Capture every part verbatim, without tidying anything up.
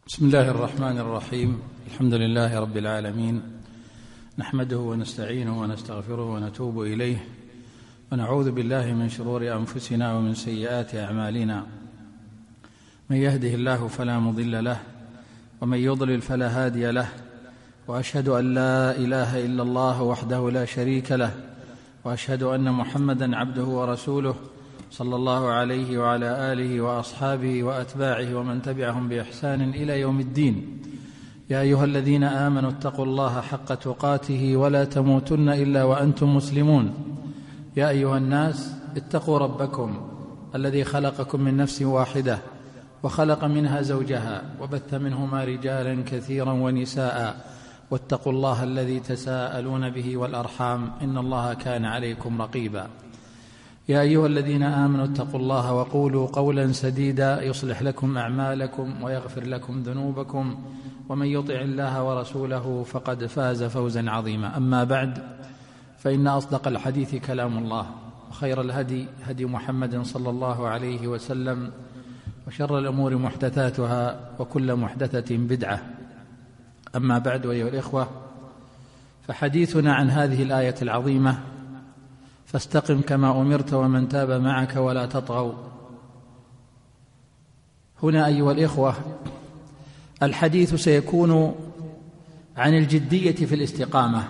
بسم الله الرحمن الرحيم. الحمد لله رب العالمين، نحمده ونستعينه ونستغفره ونتوب إليه، ونعوذ بالله من شرور أنفسنا ومن سيئات أعمالنا. من يهده الله فلا مضل له، ومن يضلل فلا هادي له، وأشهد أن لا إله إلا الله وحده لا شريك له، وأشهد أن محمدًا عبده ورسوله صلى الله عليه وعلى آله وأصحابه وأتباعه ومن تبعهم بإحسان إلى يوم الدين. يا أيها الذين آمنوا اتقوا الله حق تقاته ولا تموتن إلا وأنتم مسلمون. يا أيها الناس اتقوا ربكم الذي خلقكم من نفس واحدة وخلق منها زوجها وبث منهما رجالا كثيرا ونساء، واتقوا الله الذي تساءلون به والأرحام إن الله كان عليكم رقيبا. يا أيها الذين آمنوا اتقوا الله وقولوا قولا سديدا يصلح لكم أعمالكم ويغفر لكم ذنوبكم، ومن يطع الله ورسوله فقد فاز فوزا عظيما. أما بعد، فإن أصدق الحديث كلام الله، وخير الهدي هدي محمد صلى الله عليه وسلم، وشر الأمور محدثاتها، وكل محدثة بدعة. أما بعد، أيها الإخوة، فحديثنا عن هذه الآية العظيمة: فاستقم كما أمرت ومن تاب معك ولا تطغوا. هنا أيها الإخوة الحديث سيكون عن الجدية في الاستقامة،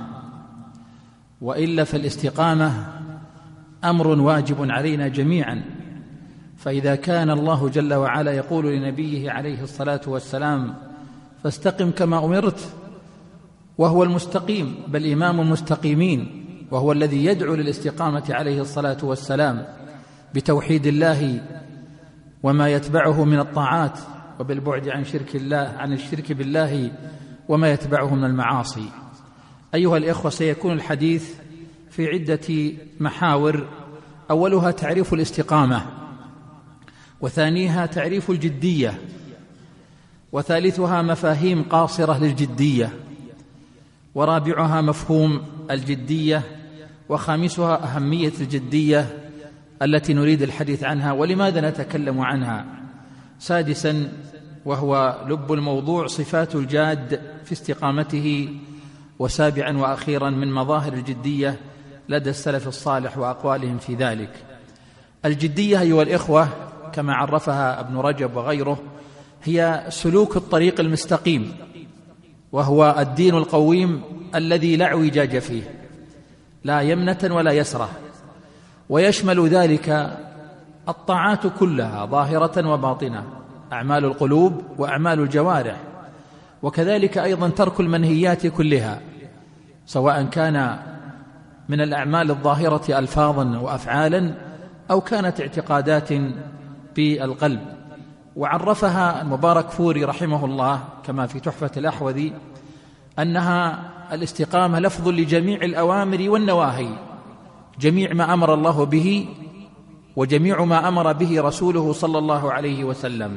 وإلا فالاستقامة أمر واجب علينا جميعا. فإذا كان الله جل وعلا يقول لنبيه عليه الصلاة والسلام: فاستقم كما أمرت، وهو المستقيم بل إمام المستقيمين، وهو الذي يدعو للاستقامة عليه الصلاة والسلام بتوحيد الله وما يتبعه من الطاعات، وبالبعد عن شرك الله عن الشرك بالله وما يتبعه من المعاصي. أيها الإخوة، سيكون الحديث في عدة محاور: أولها تعريف الاستقامة، وثانيها تعريف الجدية، وثالثها مفاهيم قاصرة للجدية، ورابعها مفهوم الجدية، وخامسها أهمية الجدية التي نريد الحديث عنها ولماذا نتكلم عنها. سادسا، وهو لب الموضوع، صفات الجاد في استقامته. وسابعا وأخيرا، من مظاهر الجدية لدى السلف الصالح وأقوالهم في ذلك. الجدية أيها الإخوة كما عرفها ابن رجب وغيره هي سلوك الطريق المستقيم، وهو الدين القويم الذي لا اعوجاج فيه، لا يمنة ولا يسرة، ويشمل ذلك الطاعات كلها ظاهرة وباطنة، أعمال القلوب وأعمال الجوارح، وكذلك أيضا ترك المنهيات كلها، سواء كان من الأعمال الظاهرة ألفاظا وأفعالا أو كانت اعتقادات بالقلب. وعرفها المبارك فوري رحمه الله كما في تحفة الأحوذي أنها الاستقامة لفظ لجميع الأوامر والنواهي، جميع ما أمر الله به وجميع ما أمر به رسوله صلى الله عليه وسلم.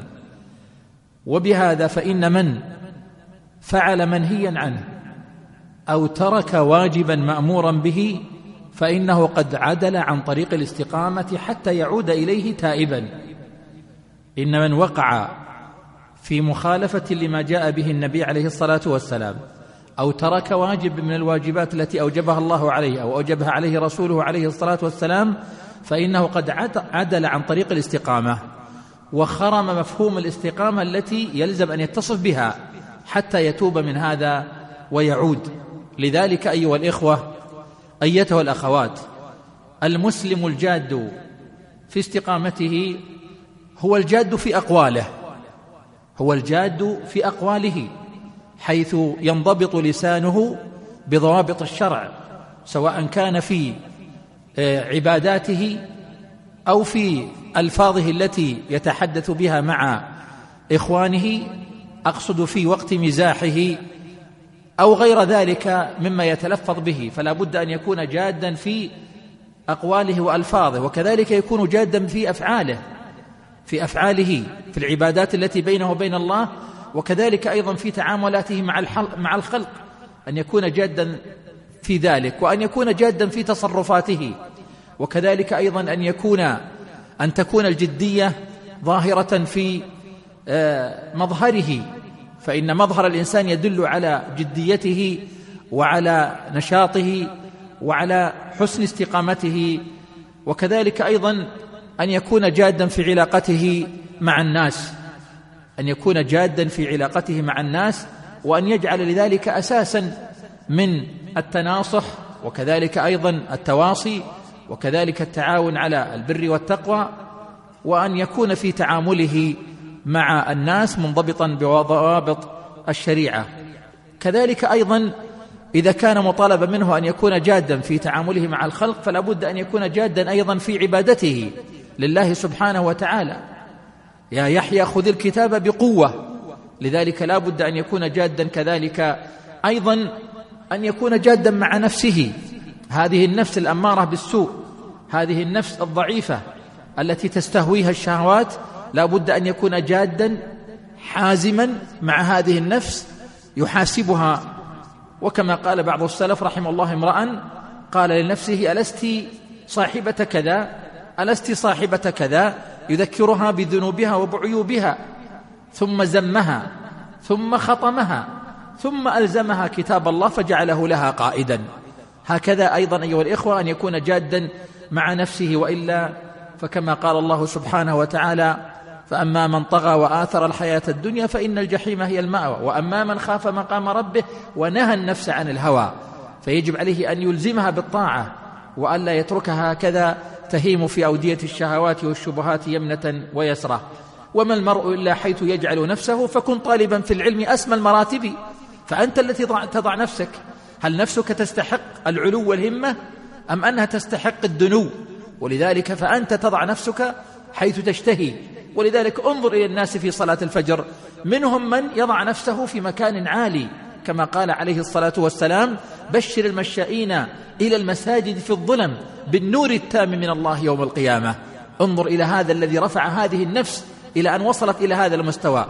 وبهذا فإن من فعل منهيا عنه أو ترك واجبا مأمورا به فإنه قد عدل عن طريق الاستقامة حتى يعود إليه تائبا. إن من وقع في مخالفة لما جاء به النبي عليه الصلاة والسلام، أو ترك واجب من الواجبات التي أوجبها الله عليه أو أوجبها عليه رسوله عليه الصلاة والسلام، فإنه قد عدل عن طريق الاستقامة وخرم مفهوم الاستقامة التي يلزم أن يتصف بها حتى يتوب من هذا ويعود. لذلك أيها الإخوة أيتها الأخوات، المسلم الجاد في استقامته هو الجاد في أقواله، هو الجاد في أقواله، حيث ينضبط لسانه بضوابط الشرع، سواء كان في عباداته أو في ألفاظه التي يتحدث بها مع إخوانه، أقصد في وقت مزاحه أو غير ذلك مما يتلفظ به، فلا بد أن يكون جادا في أقواله وألفاظه، وكذلك يكون جادا في أفعاله في أفعاله في العبادات التي بينه وبين الله، وكذلك أيضا في تعاملاته مع الخلق، أن يكون جادا في ذلك، وأن يكون جادا في تصرفاته، وكذلك أيضا أن يكون أن تكون الجدية ظاهرة في مظهره فإن مظهر الإنسان يدل على جديته وعلى نشاطه وعلى حسن استقامته، وكذلك أيضا أن يكون جادا في علاقته مع الناس، أن يكون جادا في علاقته مع الناس، وأن يجعل لذلك أساسا من التناصح، وكذلك أيضا التواصي، وكذلك التعاون على البر والتقوى، وأن يكون في تعامله مع الناس منضبطا بضوابط الشريعة. كذلك أيضا إذا كان مطالبا منه أن يكون جادا في تعامله مع الخلق، فلا بد أن يكون جادا أيضا في عبادته لله سبحانه وتعالى. يا يحيى خذ الكتاب بقوة، لذلك لا بد أن يكون جادا كذلك أيضا أن يكون جادا مع نفسه، هذه النفس الأمارة بالسوء، هذه النفس الضعيفة التي تستهويها الشهوات، لا بد أن يكون جادا حازما مع هذه النفس يحاسبها. وكما قال بعض السلف رحمه الله امرأ قال لنفسه ألست صاحبة كذا، ألست صاحبة كذا، يذكرها بذنوبها وبعيوبها، ثم زمها ثم خطمها ثم ألزمها كتاب الله فجعله لها قائدا. هكذا أيضا أيها الإخوة أن يكون جادا مع نفسه، وإلا فكما قال الله سبحانه وتعالى فأما من طغى وآثر الحياة الدنيا فإن الجحيم هي المأوى وأما من خاف مقام ربه ونهى النفس عن الهوى. فيجب عليه أن يلزمها بالطاعة وألا يتركها هكذا تهيم في أودية الشهوات والشبهات يمنة ويسرة. وما المرء إلا حيث يجعل نفسه، فكن طالبا في العلم أسمى المراتب، فأنت التي تضع نفسك. هل نفسك تستحق العلو والهمة أم أنها تستحق الدنو؟ ولذلك فأنت تضع نفسك حيث تشتهي. ولذلك انظر إلى الناس في صلاة الفجر، منهم من يضع نفسه في مكان عالي كما قال عليه الصلاة والسلام بشر المشائين إلى المساجد في الظلم بالنور التام من الله يوم القيامة. انظر إلى هذا الذي رفع هذه النفس إلى أن وصلت إلى هذا المستوى،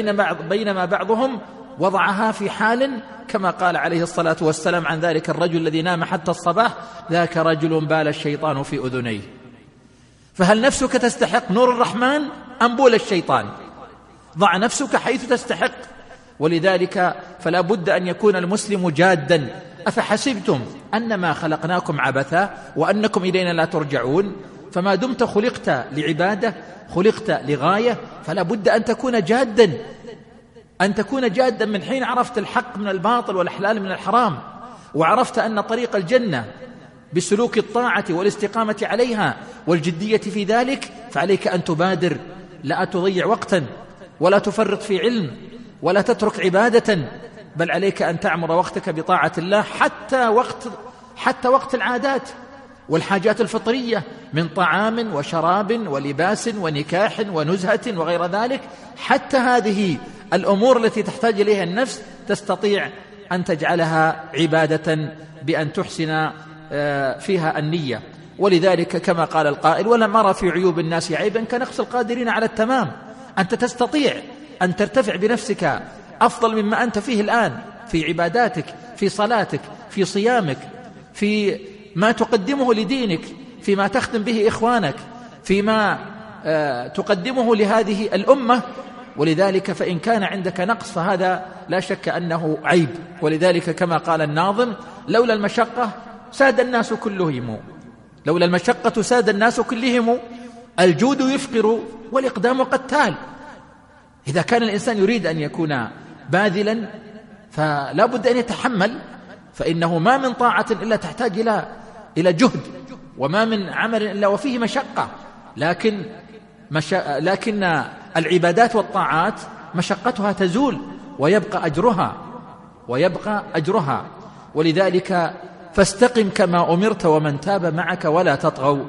بينما بعضهم وضعها في حال كما قال عليه الصلاة والسلام عن ذلك الرجل الذي نام حتى الصباح ذاك رجل بال الشيطان في أذنيه. فهل نفسك تستحق نور الرحمن أم بول الشيطان؟ ضع نفسك حيث تستحق. ولذلك فلا بد أن يكون المسلم جادا. أفحسبتم أنما خلقناكم عبثا وأنكم إلينا لا ترجعون؟ فما دمت خلقت لعبادة، خلقت لغاية، فلا بد أن تكون جادا، أن تكون جادا من حين عرفت الحق من الباطل والحلال من الحرام، وعرفت أن طريق الجنة بسلوك الطاعة والاستقامة عليها والجدية في ذلك، فعليك أن تبادر، لا تضيع وقتا ولا تفرط في علم ولا تترك عبادة، بل عليك أن تعمر وقتك بطاعة الله حتى وقت حتى وقت العادات والحاجات الفطرية من طعام وشراب ولباس ونكاح ونزهة وغير ذلك. حتى هذه الأمور التي تحتاج إليها النفس تستطيع أن تجعلها عبادة بأن تحسن فيها النية. ولذلك كما قال القائل ولم أرى في عيوب الناس عيبا كنقص القادرين على التمام. أنت تستطيع أن ترتفع بنفسك أفضل مما أنت فيه الآن في عباداتك، في صلاتك، في صيامك، في ما تقدمه لدينك، فيما تخدم به إخوانك، فيما تقدمه لهذه الأمة. ولذلك فإن كان عندك نقص فهذا لا شك أنه عيب. ولذلك كما قال الناظم لولا المشقة ساد الناس كلهم، لولا المشقة ساد الناس كلهم، الجود يفقر والإقدام قتال. إذا كان الإنسان يريد أن يكون باذلا فلا بد أن يتحمل، فإنه ما من طاعة إلا تحتاج إلى إلى جهد، وما من عمل إلا وفيه مشقة. لكن مش... لكن العبادات والطاعات مشقتها تزول ويبقى أجرها ويبقى أجرها. ولذلك فاستقم كما أمرت ومن تاب معك ولا تطغوا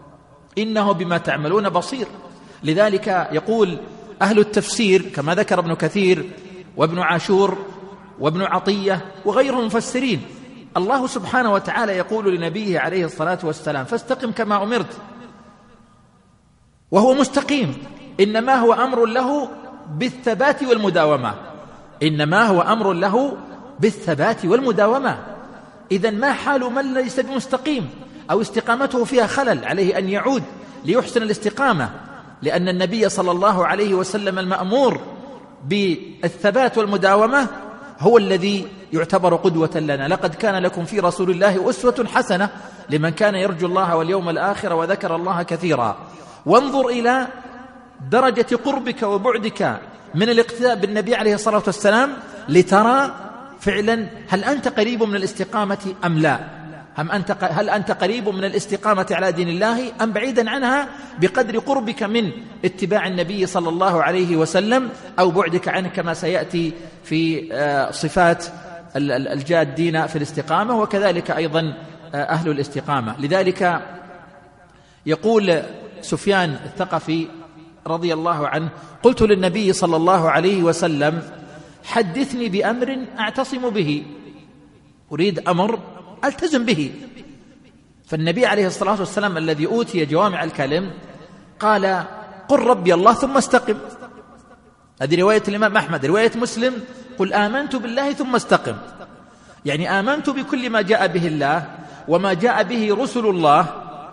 إنه بما تعملون بصير. لذلك يقول أهل التفسير كما ذكر ابن كثير وابن عاشور وابن عطية وغيرهم المفسرين، الله سبحانه وتعالى يقول لنبيه عليه الصلاة والسلام فاستقم كما أمرت، وهو مستقيم، إنما هو أمر له بالثبات والمداومة، إنما هو أمر له بالثبات والمداومة. إذن ما حال من ليس بمستقيم أو استقامته فيها خلل؟ عليه أن يعود ليحسن الاستقامة، لأن النبي صلى الله عليه وسلم المأمور بالثبات والمداومة هو الذي يعتبر قدوة لنا. لقد كان لكم في رسول الله أسوة حسنة لمن كان يرجو الله واليوم الآخر وذكر الله كثيرا. وانظر إلى درجة قربك وبعدك من الاقتداء بالنبي عليه الصلاة والسلام لترى فعلا هل أنت قريب من الاستقامة أم لا، هم أنت هل أنت قريب من الاستقامة على دين الله أم بعيدا عنها بقدر قربك من اتباع النبي صلى الله عليه وسلم أو بعدك عنه، كما سيأتي في صفات الجادين في الاستقامة وكذلك أيضا أهل الاستقامة. لذلك يقول سفيان الثقفي رضي الله عنه: قلت للنبي صلى الله عليه وسلم حدثني بأمر أعتصم به، أريد أمر ألتزم به. فالنبي عليه الصلاة والسلام الذي أوتي جوامع الكلم قال: قل ربي الله ثم استقم. هذه رواية الإمام أحمد. رواية مسلم: قل آمنت بالله ثم استقم، يعني آمنت بكل ما جاء به الله وما جاء به رسل الله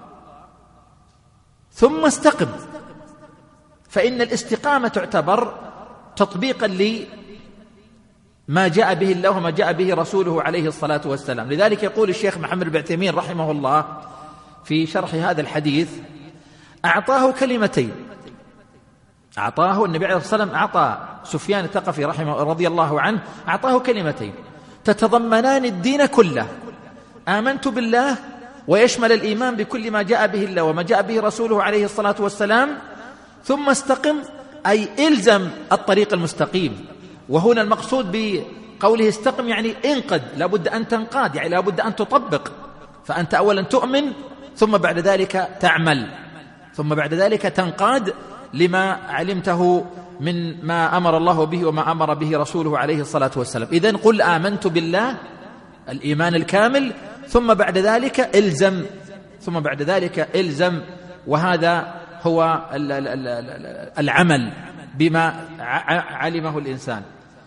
ثم استقم. فإن الاستقامة تعتبر تطبيقا لما جاء به الله وما جاء به رسوله عليه الصلاة والسلام. لذلك يقول الشيخ محمد بن عثيمين رحمه الله في شرح هذا الحديث: أعطاه كلمتين، أعطاه النبي عليه الصلاة والسلام أعطى سفيان الثقفي رحمه رضي الله عنه أعطاه كلمتين تتضمنان الدين كله: آمنت بالله، ويشمل الإيمان بكل ما جاء به الله وما جاء به رسوله عليه الصلاة والسلام، ثم استقم أي إلزم الطريق المستقيم. وهنا المقصود بقوله استقم يعني انقد، لابد أن تنقاد، يعني لابد أن تطبق. فأنت أولا تؤمن ثم بعد ذلك تعمل ثم بعد ذلك تنقاد لما علمته من ما أمر الله به وما أمر به رسوله عليه الصلاة والسلام. إذن قل آمنت بالله، الإيمان الكامل، ثم بعد ذلك إلزم ثم بعد ذلك إلزم وهذا هو العمل بما علمه الإنسان.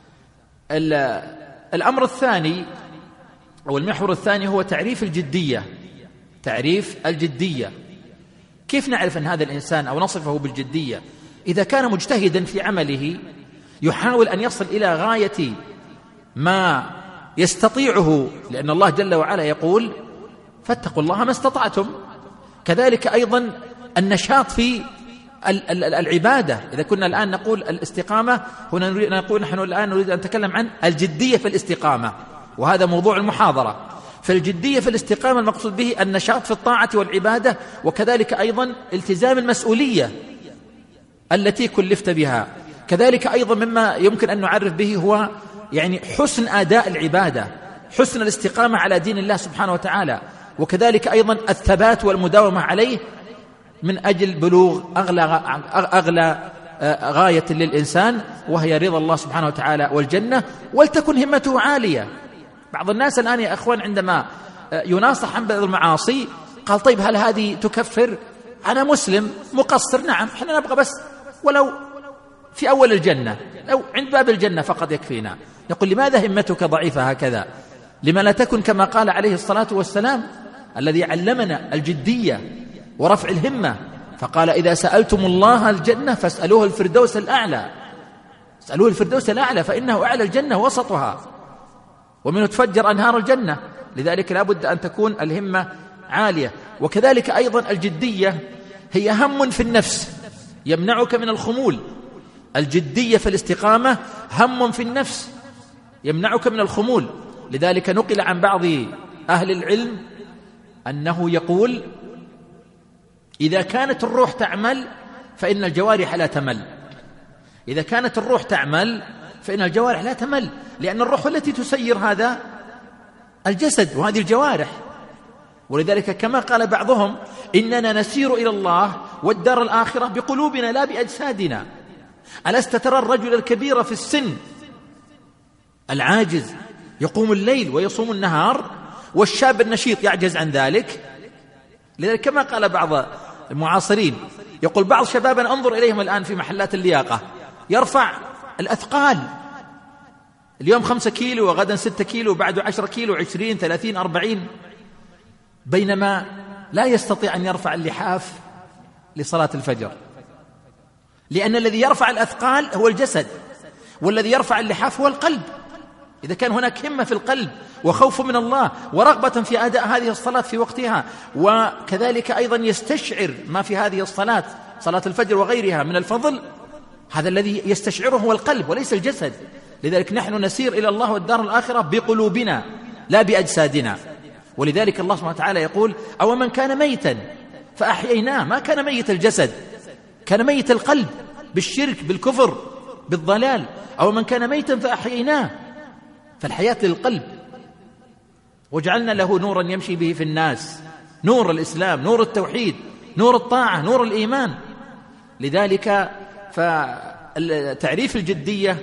الأمر الثاني أو المحور الثاني هو تعريف الجدية. تعريف الجدية، كيف نعرف أن هذا الإنسان أو نصفه بالجدية؟ إذا كان مجتهدا في عمله يحاول أن يصل إلى غاية ما يستطيعه، لأن الله جل وعلا يقول: فاتقوا الله ما استطعتم. كذلك أيضا النشاط في العبادة. إذا كنا الآن نقول الاستقامة، هنا نقول نحن الآن نريد أن نتكلم عن الجدية في الاستقامة، وهذا موضوع المحاضرة. فالجدية في الاستقامة المقصود به النشاط في الطاعة والعبادة، وكذلك أيضا التزام المسؤولية التي كلفت بها. كذلك أيضا مما يمكن أن نعرف به هو يعني حسن أداء العبادة، حسن الاستقامة على دين الله سبحانه وتعالى، وكذلك أيضا الثبات والمداومة عليه من أجل بلوغ أغلى, أغلى غاية للإنسان، وهي رضا الله سبحانه وتعالى والجنة، ولتكن همته عالية. بعض الناس الآن يا أخوان عندما يناصح عن بعض المعاصي قال: طيب هل هذه تكفر؟ أنا مسلم مقصر، نعم، احنا نبغى بس ولو في أول الجنة أو عند باب الجنة فقط يكفينا. يقول: لماذا همتك ضعيفة هكذا؟ لما لا تكن كما قال عليه الصلاة والسلام الذي علمنا الجدية ورفع الهمة، فقال: إذا سألتم الله الجنة فاسألوه الفردوس الأعلى، اسألوه الفردوس الأعلى فإنه أعلى الجنة وسطها ومنه تفجر أنهار الجنة. لذلك لا بد أن تكون الهمة عالية. وكذلك أيضا الجدية هي هم في النفس يمنعك من الخمول. الجدية في الاستقامة هم في النفس يمنعك من الخمول. لذلك نقل عن بعض أهل العلم أنه يقول: إذا كانت الروح تعمل فإن الجوارح لا تمل. إذا كانت الروح تعمل فإن الجوارح لا تمل، لأن الروح التي تسير هذا الجسد وهذه الجوارح. ولذلك كما قال بعضهم: إننا نسير إلى الله والدار الآخرة بقلوبنا لا بأجسادنا. ألست ترى الرجل الكبير في السن العاجز يقوم الليل ويصوم النهار، والشاب النشيط يعجز عن ذلك؟ لذلك كما قال بعض المعاصرين، يقول بعض شبابنا انظر إليهم الآن في محلات اللياقة يرفع الأثقال، اليوم خمسة كيلو وغدا ستة كيلو وبعده عشرة كيلو، عشرين ثلاثين أربعين، بينما لا يستطيع أن يرفع اللحاف لصلاة الفجر، لأن الذي يرفع الأثقال هو الجسد. والذي يرفع اللحاف هو القلب. إذا كان هناك همة في القلب وخوف من الله ورغبة في أداء هذه الصلاة في وقتها، وكذلك أيضا يستشعر ما في هذه الصلاة، صلاة الفجر وغيرها من الفضل، هذا الذي يستشعره هو القلب وليس الجسد. لذلك نحن نسير إلى الله والدار الآخرة بقلوبنا لا بأجسادنا. ولذلك الله سبحانه وتعالى يقول: أو من كان ميتا فأحييناه. ما كان ميت الجسد، كان ميت القلب بالشرك بالكفر بالضلال. أو من كان ميتا فأحييناه، فالحياة للقلب. وجعلنا له نورا يمشي به في الناس، نور الإسلام، نور التوحيد، نور الطاعة، نور الإيمان. لذلك فتعريف الجدية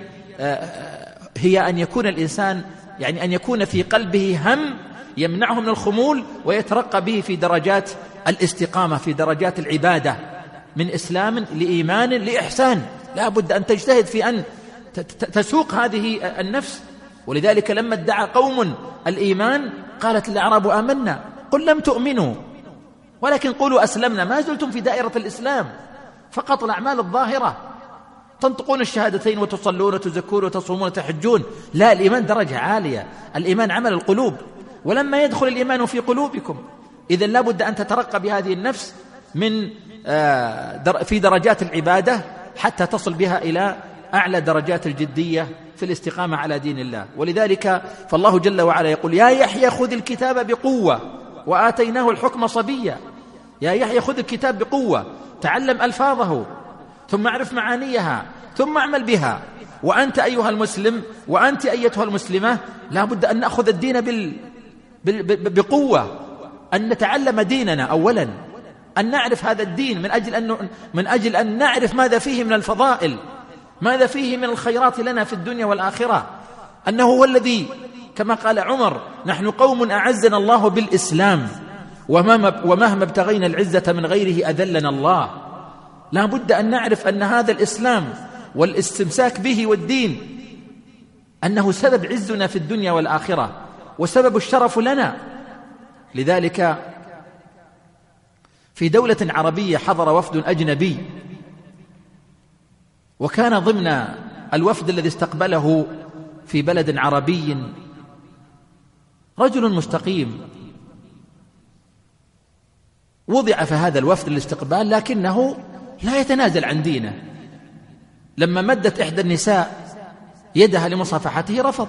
هي أن يكون الإنسان يعني أن يكون في قلبه هم يمنعه من الخمول ويترقى به في درجات الاستقامة، في درجات العبادة، من إسلام لإيمان لإحسان. لا بد أن تجتهد في أن تسوق هذه النفس. ولذلك لما ادعى قوم الإيمان قالت الأعراب آمنا قل لم تؤمنوا ولكن قولوا أسلمنا. ما زلتم في دائرة الإسلام، فقط الأعمال الظاهرة، تنطقون الشهادتين وتصلون وتزكون وتصومون وتحجون. لا، الإيمان درجة عالية، الإيمان عمل القلوب. ولما يدخل الإيمان في قلوبكم إذن لا بد أن تترقى بهذه النفس من في درجات العبادة حتى تصل بها إلى أعلى درجات الجدية في الاستقامة على دين الله. ولذلك فالله جل وعلا يقول: يا يحيى خذ الكتاب بقوة وآتيناه الحكم صبيا. يا يحيى خذ الكتاب بقوة، تعلم ألفاظه ثم اعرف معانيها ثم اعمل بها. وأنت أيها المسلم وأنت أيتها المسلمة لا بد أن نأخذ الدين بال... بال... بقوة، أن نتعلم ديننا أولا، أن نعرف هذا الدين من أجل أن من أجل أن نعرف ماذا فيه من الفضائل، ماذا فيه من الخيرات لنا في الدنيا والآخرة. أنه هو الذي كما قال عمر: نحن قوم أعزنا الله بالإسلام ومهما ابتغينا العزة من غيره أذلنا الله. لا بد أن نعرف أن هذا الإسلام والاستمساك به والدين أنه سبب عزنا في الدنيا والآخرة وسبب الشرف لنا. لذلك في دولة عربية حضر وفد أجنبي، وكان ضمن الوفد الذي استقبله في بلد عربي رجل مستقيم، وضع في هذا الوفد الاستقبال لكنه لا يتنازل عن دينه. لما مدت إحدى النساء يدها لمصافحته رفض.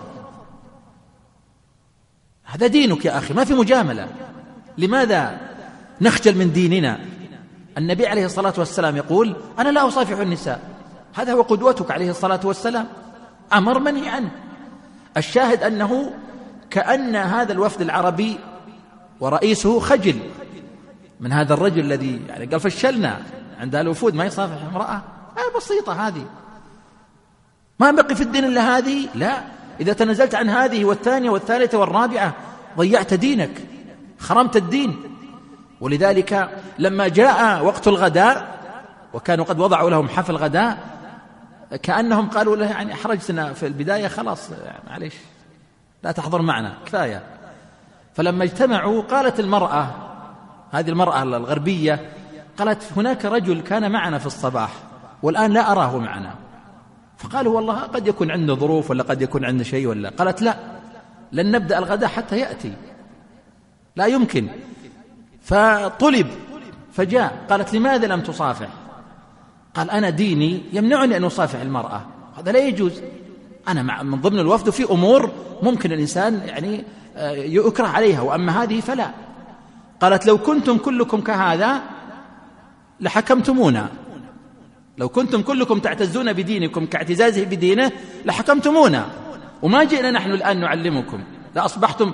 هذا دينك يا أخي، ما في مجاملة. لماذا نخجل من ديننا؟ النبي عليه الصلاة والسلام يقول: أنا لا أصافح النساء. هذا هو قدوتك عليه الصلاة والسلام، أمر منهي عنه. الشاهد أنه كأن هذا الوفد العربي ورئيسه خجل من هذا الرجل الذي يعني قال: فشلنا عند الوفود ما يصافح امرأة. آه بسيطة هذه، ما بقي في الدين إلا هذه. لا، إذا تنزلت عن هذه والثانية والثالثة والرابعة ضيعت دينك، خرمت الدين. ولذلك لما جاء وقت الغداء وكانوا قد وضعوا لهم حفل غداء، كأنهم قالوا له: يعني أحرجتنا في البداية، خلاص يعني معليش لا تحضر معنا، كفاية. فلما اجتمعوا قالت المرأة، هذه المرأة الغربية، قالت: هناك رجل كان معنا في الصباح والآن لا أراه معنا. فقالوا: والله قد يكون عنده ظروف ولا قد يكون عنده شيء ولا. قالت: لا، لن نبدأ الغداء حتى يأتي، لا يمكن. فطلب فجاء. قالت: لماذا لم تصافح؟ قال: أنا ديني يمنعني أن أصافح المرأة، هذا لا يجوز. أنا مع من ضمن الوفد في أمور ممكن الإنسان يعني يكره عليها، وأما هذه فلا. قالت: لو كنتم كلكم كهذا لحكمتمونا، لو كنتم كلكم تعتزون بدينكم كاعتزازه بدينه لحكمتمونا، وما جئنا نحن الآن نعلمكم، لأصبحتم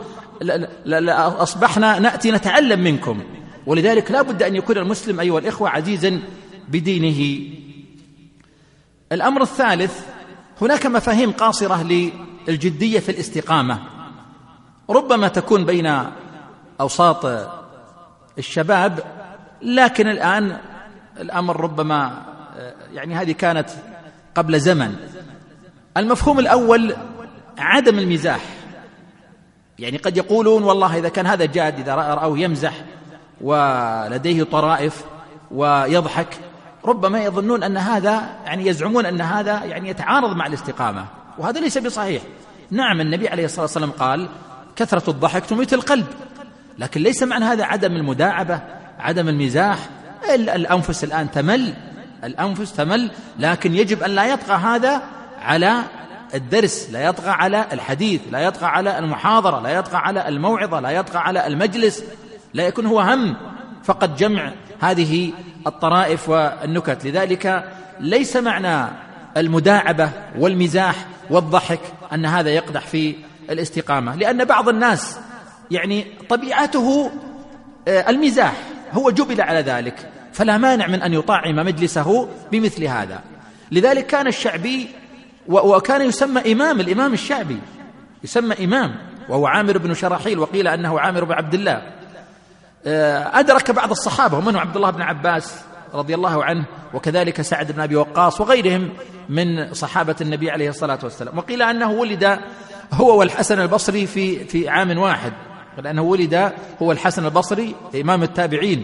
لأصبحنا نأتي نتعلم منكم. ولذلك لا بد أن يكون المسلم أيها الإخوة عزيزا بدينه. الأمر الثالث: هناك مفاهيم قاصرة للجدية في الاستقامة، ربما تكون بين أوساط الشباب، لكن الآن الأمر ربما يعني هذه كانت قبل زمن. المفهوم الأول عدم المزاح. يعني قد يقولون: والله إذا كان هذا جاد، إذا رأوه يمزح ولديه طرائف ويضحك ربما يظنون أن هذا يعني يزعمون أن هذا يعني يتعارض مع الاستقامة، وهذا ليس بصحيح. نعم النبي عليه الصلاة والسلام قال كثرة الضحك تميت القلب، لكن ليس معنى هذا عدم المداعبة، عدم المزاح. الأنفس الآن تمل، الأنفس تمل، لكن يجب أن لا يطغى هذا على الدرس، لا يطغى على الحديث، لا يطغى على المحاضرة، لا يطغى على الموعظة، لا يطغى على المجلس، لا يكون هو هم فقط جمع هذه الطرائف والنكت. لذلك ليس معنى المداعبة والمزاح والضحك أن هذا يقدح في الاستقامة، لأن بعض الناس يعني طبيعته المزاح، هو جبل على ذلك، فلا مانع من أن يطعم مجلسه بمثل هذا. لذلك كان الشعبي وكان يسمى إمام، الإمام الشعبي يسمى إمام، وهو عامر بن شراحيل، وقيل أنه عامر بن عبد الله. أدرك بعض الصحابة ومنهم عبد الله بن عباس رضي الله عنه، وكذلك سعد بن أبي وقاص وغيرهم من صحابة النبي عليه الصلاة والسلام. وقيل أنه ولد هو والحسن البصري في في عام واحد، لأنه ولد هو الحسن البصري إمام التابعين،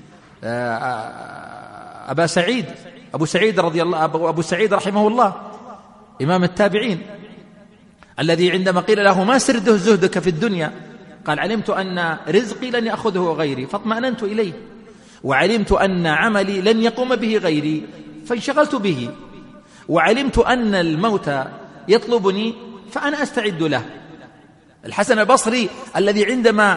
أبا سعيد أبو سعيد رضي الله أبو سعيد رحمه الله إمام التابعين، الذي عندما قيل له ما سرده زهدك في الدنيا قال علمت أن رزقي لن يأخذه غيري فاطمأننت إليه، وعلمت أن عملي لن يقوم به غيري فانشغلت به، وعلمت أن الموت يطلبني فأنا أستعد له. الحسن البصري الذي عندما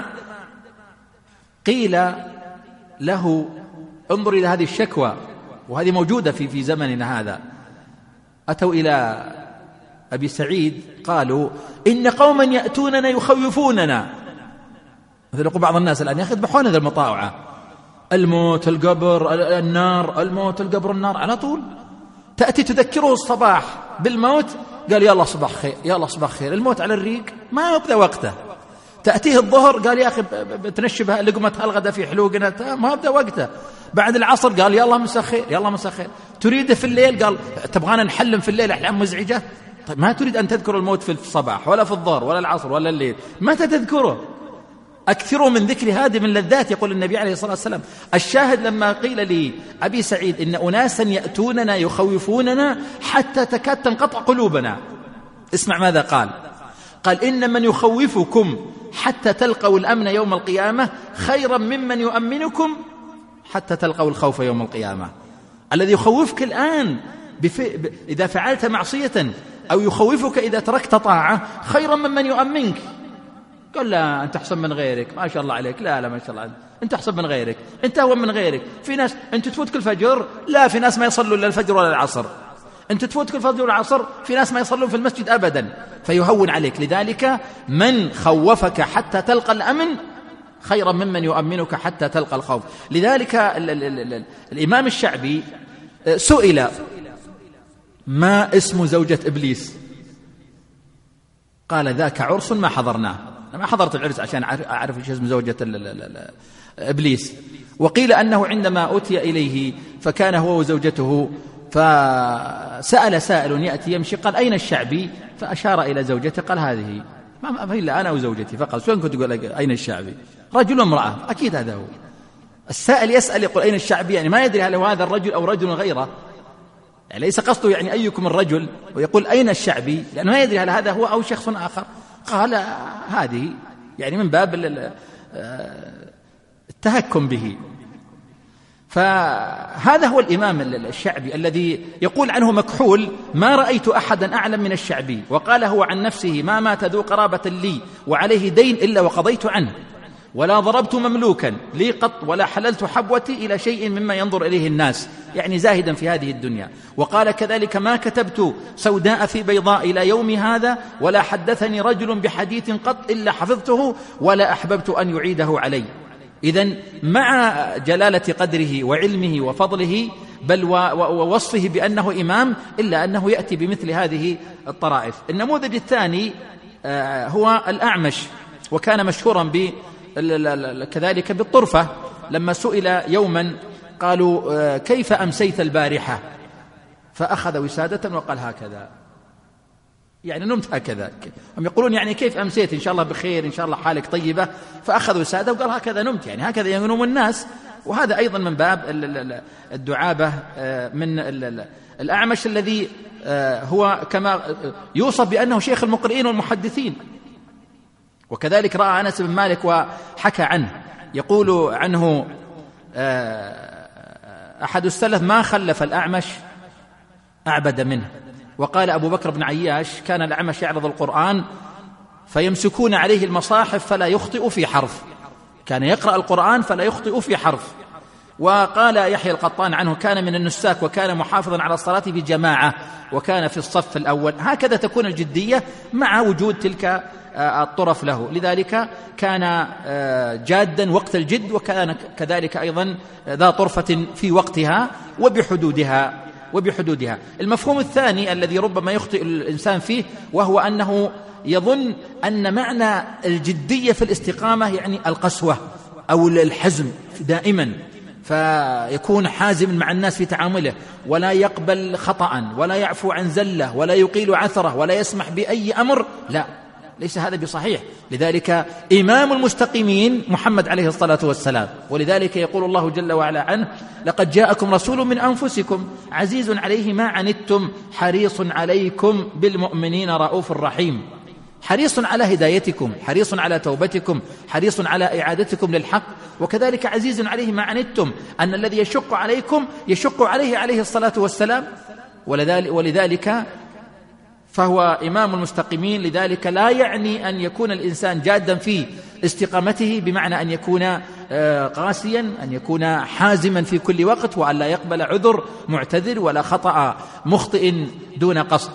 قيل له انظر إلى هذه الشكوى، وهذه موجودة في في زمننا هذا، أتوا إلى أبي سعيد قالوا إن قوما يأتوننا يخوفوننا، مثل يقول بعض الناس الآن يذبحون هذا المطاوعة، الموت القبر النار، الموت القبر النار، على طول تأتي تذكره الصباح بالموت قال يا الله صباح خير، يا الله صباح خير، الموت على الريق ما يبدأ وقته. تأتيه الظهر قال يا أخي بتنشبها لقمة الغداء في حلوقنا، ما يبدأ وقته. بعد العصر قال يا الله مساء خير، يا الله مساء خير. تريده في الليل قال تبغانا نحلم في الليل أحلام مزعجة. طيب ما تريد أن تذكر الموت في الصباح ولا في الظهر ولا العصر ولا الليل، متى تذكره؟ أكثروا من ذكر هذه من لذات، يقول النبي عليه الصلاة والسلام. الشاهد لما قيل لي أبي سعيد إن أناسا يأتوننا يخوفوننا حتى تكاد تنقطع قلوبنا، اسمع ماذا قال، قال إن من يخوفكم حتى تلقوا الأمن يوم القيامة خيرا ممن يؤمنكم حتى تلقوا الخوف يوم القيامة. الذي يخوفك الآن بف... ب... إذا فعلت معصية، أو يخوفك إذا تركت طاعة، خيرا ممن يؤمنك. قال لا أنت أحسن من غيرك، ما شاء الله عليك، لا لا ما شاء الله عليك، أنت أحسن من غيرك، أنت أهون من غيرك. في ناس أنت تفوتك الفجر، لا في ناس ما يصلوا إلا الفجر ولا العصر، أنت تفوتك الفجر والعصر، في ناس ما يصلون في المسجد أبدا، فيهون عليك. لذلك من خوفك حتى تلقى الأمن خيرا ممن يؤمنك حتى تلقى الخوف. لذلك ال ال ال ال الإمام الشعبي سئل ما اسم زوجة إبليس؟ قال ذاك عرس ما حضرناه، ما حضرت العرس عشان أعرف ايش اسم زوجة إبليس. وقيل أنه عندما أتي إليه فكان هو وزوجته، فسأل سائل يأتي يمشي قال أين الشعبي؟ فأشار إلى زوجته قال هذه، ما إلا أنا وزوجتي فقط. شلون كنت تقول أين الشعبي؟ رجل وامرأة، أكيد هذا هو. السائل يسأل يقول أين الشعبي، يعني ما يدري هل هو هذا الرجل أو رجل غيره، يعني ليس قصده يعني أيكم الرجل، ويقول أين الشعبي لأنه ما يدري هل هذا هو أو شخص آخر. قال هذه، يعني من باب التهكم به. فهذا هو الإمام الشعبي الذي يقول عنه مكحول ما رأيت أحدا أعلم من الشعبي، وقال هو عن نفسه ما مات ذو قرابة لي وعليه دين إلا وقضيت عنه، ولا ضربت مملوكا لي قط، ولا حللت حبوتي إلى شيء مما ينظر إليه الناس، يعني زاهدا في هذه الدنيا. وقال كذلك ما كتبت سوداء في بيضاء إلى يوم هذا، ولا حدثني رجل بحديث قط إلا حفظته ولا أحببت أن يعيده علي. إذن مع جلالة قدره وعلمه وفضله بل ووصفه بأنه إمام، إلا أنه يأتي بمثل هذه الطرائف. النموذج الثاني هو الأعمش، وكان مشهورا ب كذلك بالطرفة. لما سئل يوما قالوا كيف أمسيت البارحة؟ فأخذ وسادة وقال هكذا، يعني نمت هكذا. هم يقولون يعني كيف أمسيت؟ إن شاء الله بخير، إن شاء الله حالك طيبة. فأخذ وسادة وقال هكذا نمت، يعني هكذا ينوم الناس، وهذا أيضا من باب الدعابة من الأعمش الذي هو كما يوصف بأنه شيخ المقرئين والمحدثين. وكذلك رأى أنس بن مالك وحكى عنه، يقول عنه أحد السلف: ما خلف الأعمش أعبد منه. وقال أبو بكر بن عياش: كان الأعمش يعرض القرآن فيمسكون عليه المصاحف فلا يخطئ في حرف، كان يقرأ القرآن فلا يخطئ في حرف. وقال يحيى القطان عنه: كان من النساك وكان محافظا على الصلاة بجماعة وكان في الصف الأول. هكذا تكون الجدية مع وجود تلك الطرف له، لذلك كان جادا وقت الجد، وكان كذلك أيضا ذا طرفة في وقتها وبحدودها وبحدودها. المفهوم الثاني الذي ربما يخطئ الإنسان فيه، وهو أنه يظن أن معنى الجدية في الاستقامة يعني القسوة أو الحزم دائما، فيكون حازم مع الناس في تعامله، ولا يقبل خطأ، ولا يعفو عن زلة، ولا يقيل عثرة، ولا يسمح بأي أمر. لا، ليس هذا بصحيح. لذلك إمام المستقيمين محمد عليه الصلاة والسلام، ولذلك يقول الله جل وعلا عنه: لقد جاءكم رسول من أنفسكم عزيز عليه ما عنتم حريص عليكم بالمؤمنين رؤوف رحيم. حريص على هدايتكم، حريص على توبتكم، حريص على إعادتكم للحق. وكذلك عزيز عليه ما عنتم، أن الذي يشق عليكم يشق عليه عليه الصلاة والسلام. ولذلك, ولذلك فهو إمام المستقيمين. لذلك لا يعني أن يكون الإنسان جادا في استقامته بمعنى أن يكون قاسيا، أن يكون حازما في كل وقت، وأن لا يقبل عذر معتذر ولا خطأ مخطئ دون قصد.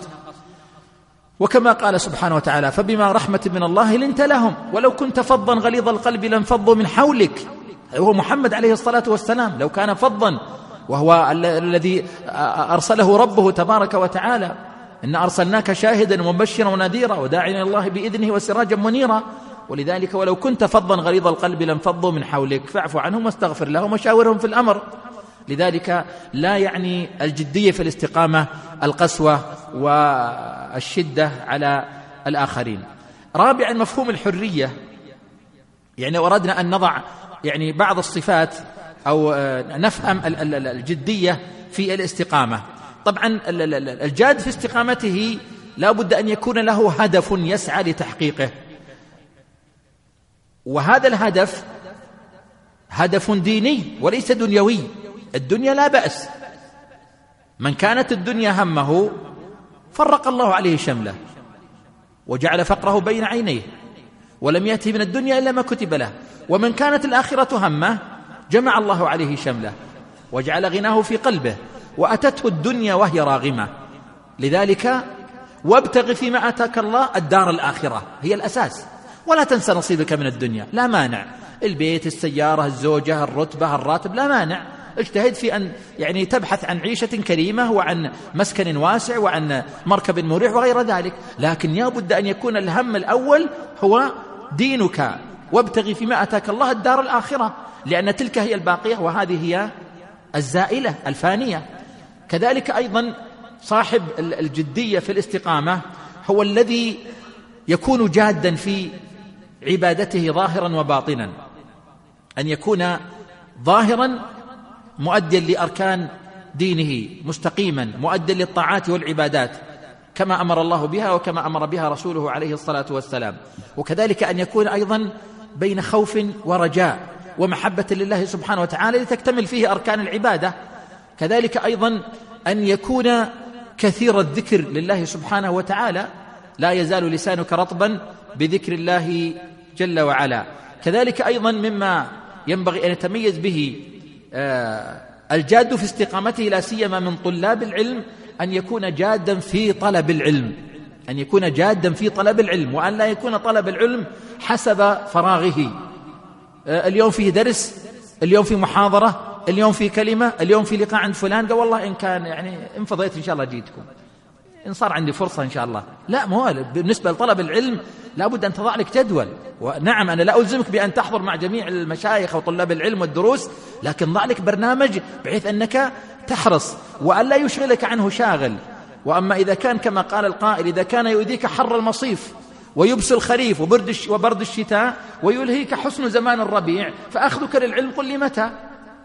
وكما قال سبحانه وتعالى: فبما رحمة من الله لنت لهم ولو كنت فظا غليظ القلب لانفضوا من حولك. هو محمد عليه الصلاة والسلام لو كان فظا، وهو الذي أرسله ربه تبارك وتعالى: إن أرسلناك شاهدا ومبشرا ونذيرا وداعيا إلى الله بإذنه وسراجا منيرا. ولذلك ولو كنت فظا غليظ القلب لانفضوا من حولك فاعف عنهم واستغفر لهم وشاورهم في الأمر. لذلك لا يعني الجدية في الاستقامة القسوة والشدة على الآخرين. رابعا مفهوم الحرية، يعني أردنا أن نضع يعني بعض الصفات أو نفهم الجدية في الاستقامة. طبعا الجاد في استقامته لا بد أن يكون له هدف يسعى لتحقيقه، وهذا الهدف هدف ديني وليس دنيوي. الدنيا لا بأس، من كانت الدنيا همه فرق الله عليه شمله وجعل فقره بين عينيه ولم يأته من الدنيا إلا ما كتب له، ومن كانت الآخرة همه جمع الله عليه شمله وجعل غناه في قلبه وأتته الدنيا وهي راغمة. لذلك وابتغ فيما آتاك الله الدار الآخرة هي الأساس، ولا تنسى نصيبك من الدنيا. لا مانع، البيت، السيارة، الزوجة، الرتبة، الراتب، لا مانع. اجتهد في أن يعني تبحث عن عيشة كريمة وعن مسكن واسع وعن مركب مريح وغير ذلك، لكن يابد أن يكون الهم الأول هو دينك. وابتغ فيما آتاك الله الدار الآخرة، لأن تلك هي الباقية وهذه هي الزائلة الفانية. كذلك أيضا صاحب الجدية في الاستقامة هو الذي يكون جادا في عبادته ظاهرا وباطنا، أن يكون ظاهرا مؤديا لأركان دينه، مستقيما مؤديا للطاعات والعبادات كما أمر الله بها وكما أمر بها رسوله عليه الصلاة والسلام. وكذلك أن يكون أيضا بين خوف ورجاء ومحبة لله سبحانه وتعالى لتكتمل فيه أركان العبادة. كذلك أيضا أن يكون كثير الذكر لله سبحانه وتعالى، لا يزال لسانك رطبا بذكر الله جل وعلا. كذلك أيضا مما ينبغي أن يتميز به الجاد في استقامته لا سيما من طلاب العلم أن يكون جادا في طلب العلم، أن يكون جادا في طلب العلم، وأن لا يكون طلب العلم حسب فراغه. اليوم فيه درس، اليوم في محاضرة، اليوم في كلمة، اليوم في لقاء عند فلان، قال والله إن كان يعني إن فضيت إن شاء الله جيتكم، إن صار عندي فرصة إن شاء الله. لا، مو بالنسبة لطلب العلم لابد أن تضع لك جدول. ونعم أنا لا ألزمك بأن تحضر مع جميع المشايخ وطلاب العلم والدروس، لكن ضع لك برنامج بحيث أنك تحرص وأن لا يشغلك عنه شاغل. وأما إذا كان كما قال القائل: إذا كان يؤذيك حر المصيف ويبس الخريف وبرد الشتاء ويلهيك حسن زمان الربيع فأخذك للعلم قل لي متى.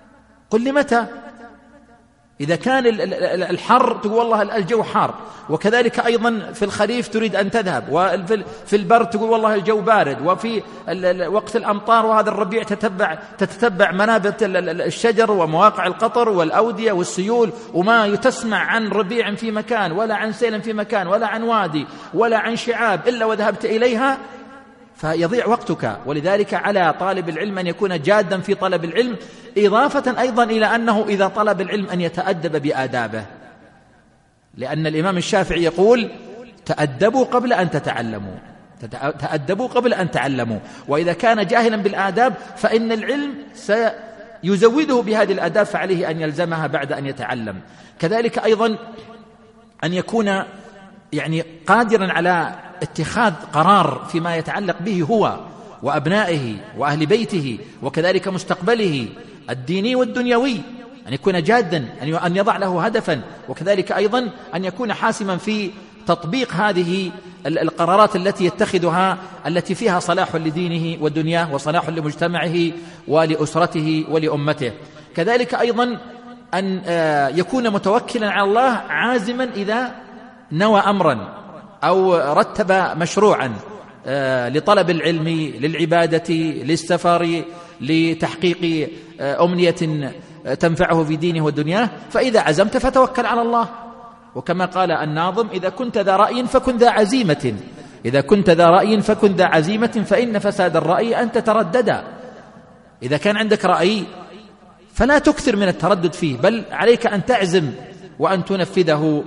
قل لي متى؟ إذا كان الحر تقول والله الجو حار، وكذلك أيضا في الخريف تريد أن تذهب، وفي البرد تقول والله الجو بارد، وفي وقت الأمطار وهذا الربيع تتبع تتتبع منابت الشجر ومواقع القطر والأودية والسيول، وما تسمع عن ربيع في مكان ولا عن سيل في مكان ولا عن وادي ولا عن شعاب إلا وذهبت إليها، فيضيع وقتك. ولذلك على طالب العلم أن يكون جادا في طلب العلم، إضافة أيضا إلى أنه إذا طلب العلم أن يتأدب بآدابه، لأن الإمام الشافعي يقول تأدبوا قبل أن تتعلموا، تأدبوا قبل أن تعلموا. وإذا كان جاهلا بالآداب فإن العلم سيزوده بهذه الآداب، فعليه أن يلزمها بعد أن يتعلم. كذلك أيضا أن يكون يعني قادرا على اتخاذ قرار فيما يتعلق به هو وأبنائه وأهل بيته، وكذلك مستقبله الديني والدنيوي، أن يكون جادا، أن يضع له هدفا، وكذلك أيضا أن يكون حاسما في تطبيق هذه القرارات التي يتخذها، التي فيها صلاح لدينه ودنياه وصلاح لمجتمعه ولأسرته ولأمته. كذلك أيضا أن يكون متوكلا على الله، عازما إذا نوى أمرا أو رتب مشروعا لطلب العلم، للعبادة، للسفر، لتحقيق أمنية تنفعه في دينه ودنياه، فإذا عزمت فتوكل على الله. وكما قال الناظم: إذا كنت ذا رأي فكن ذا عزيمة، إذا كنت ذا رأي فكن ذا عزيمة، فإن فساد الرأي أن تترددا. إذا كان عندك رأي فلا تكثر من التردد فيه، بل عليك أن تعزم وأن تنفذه.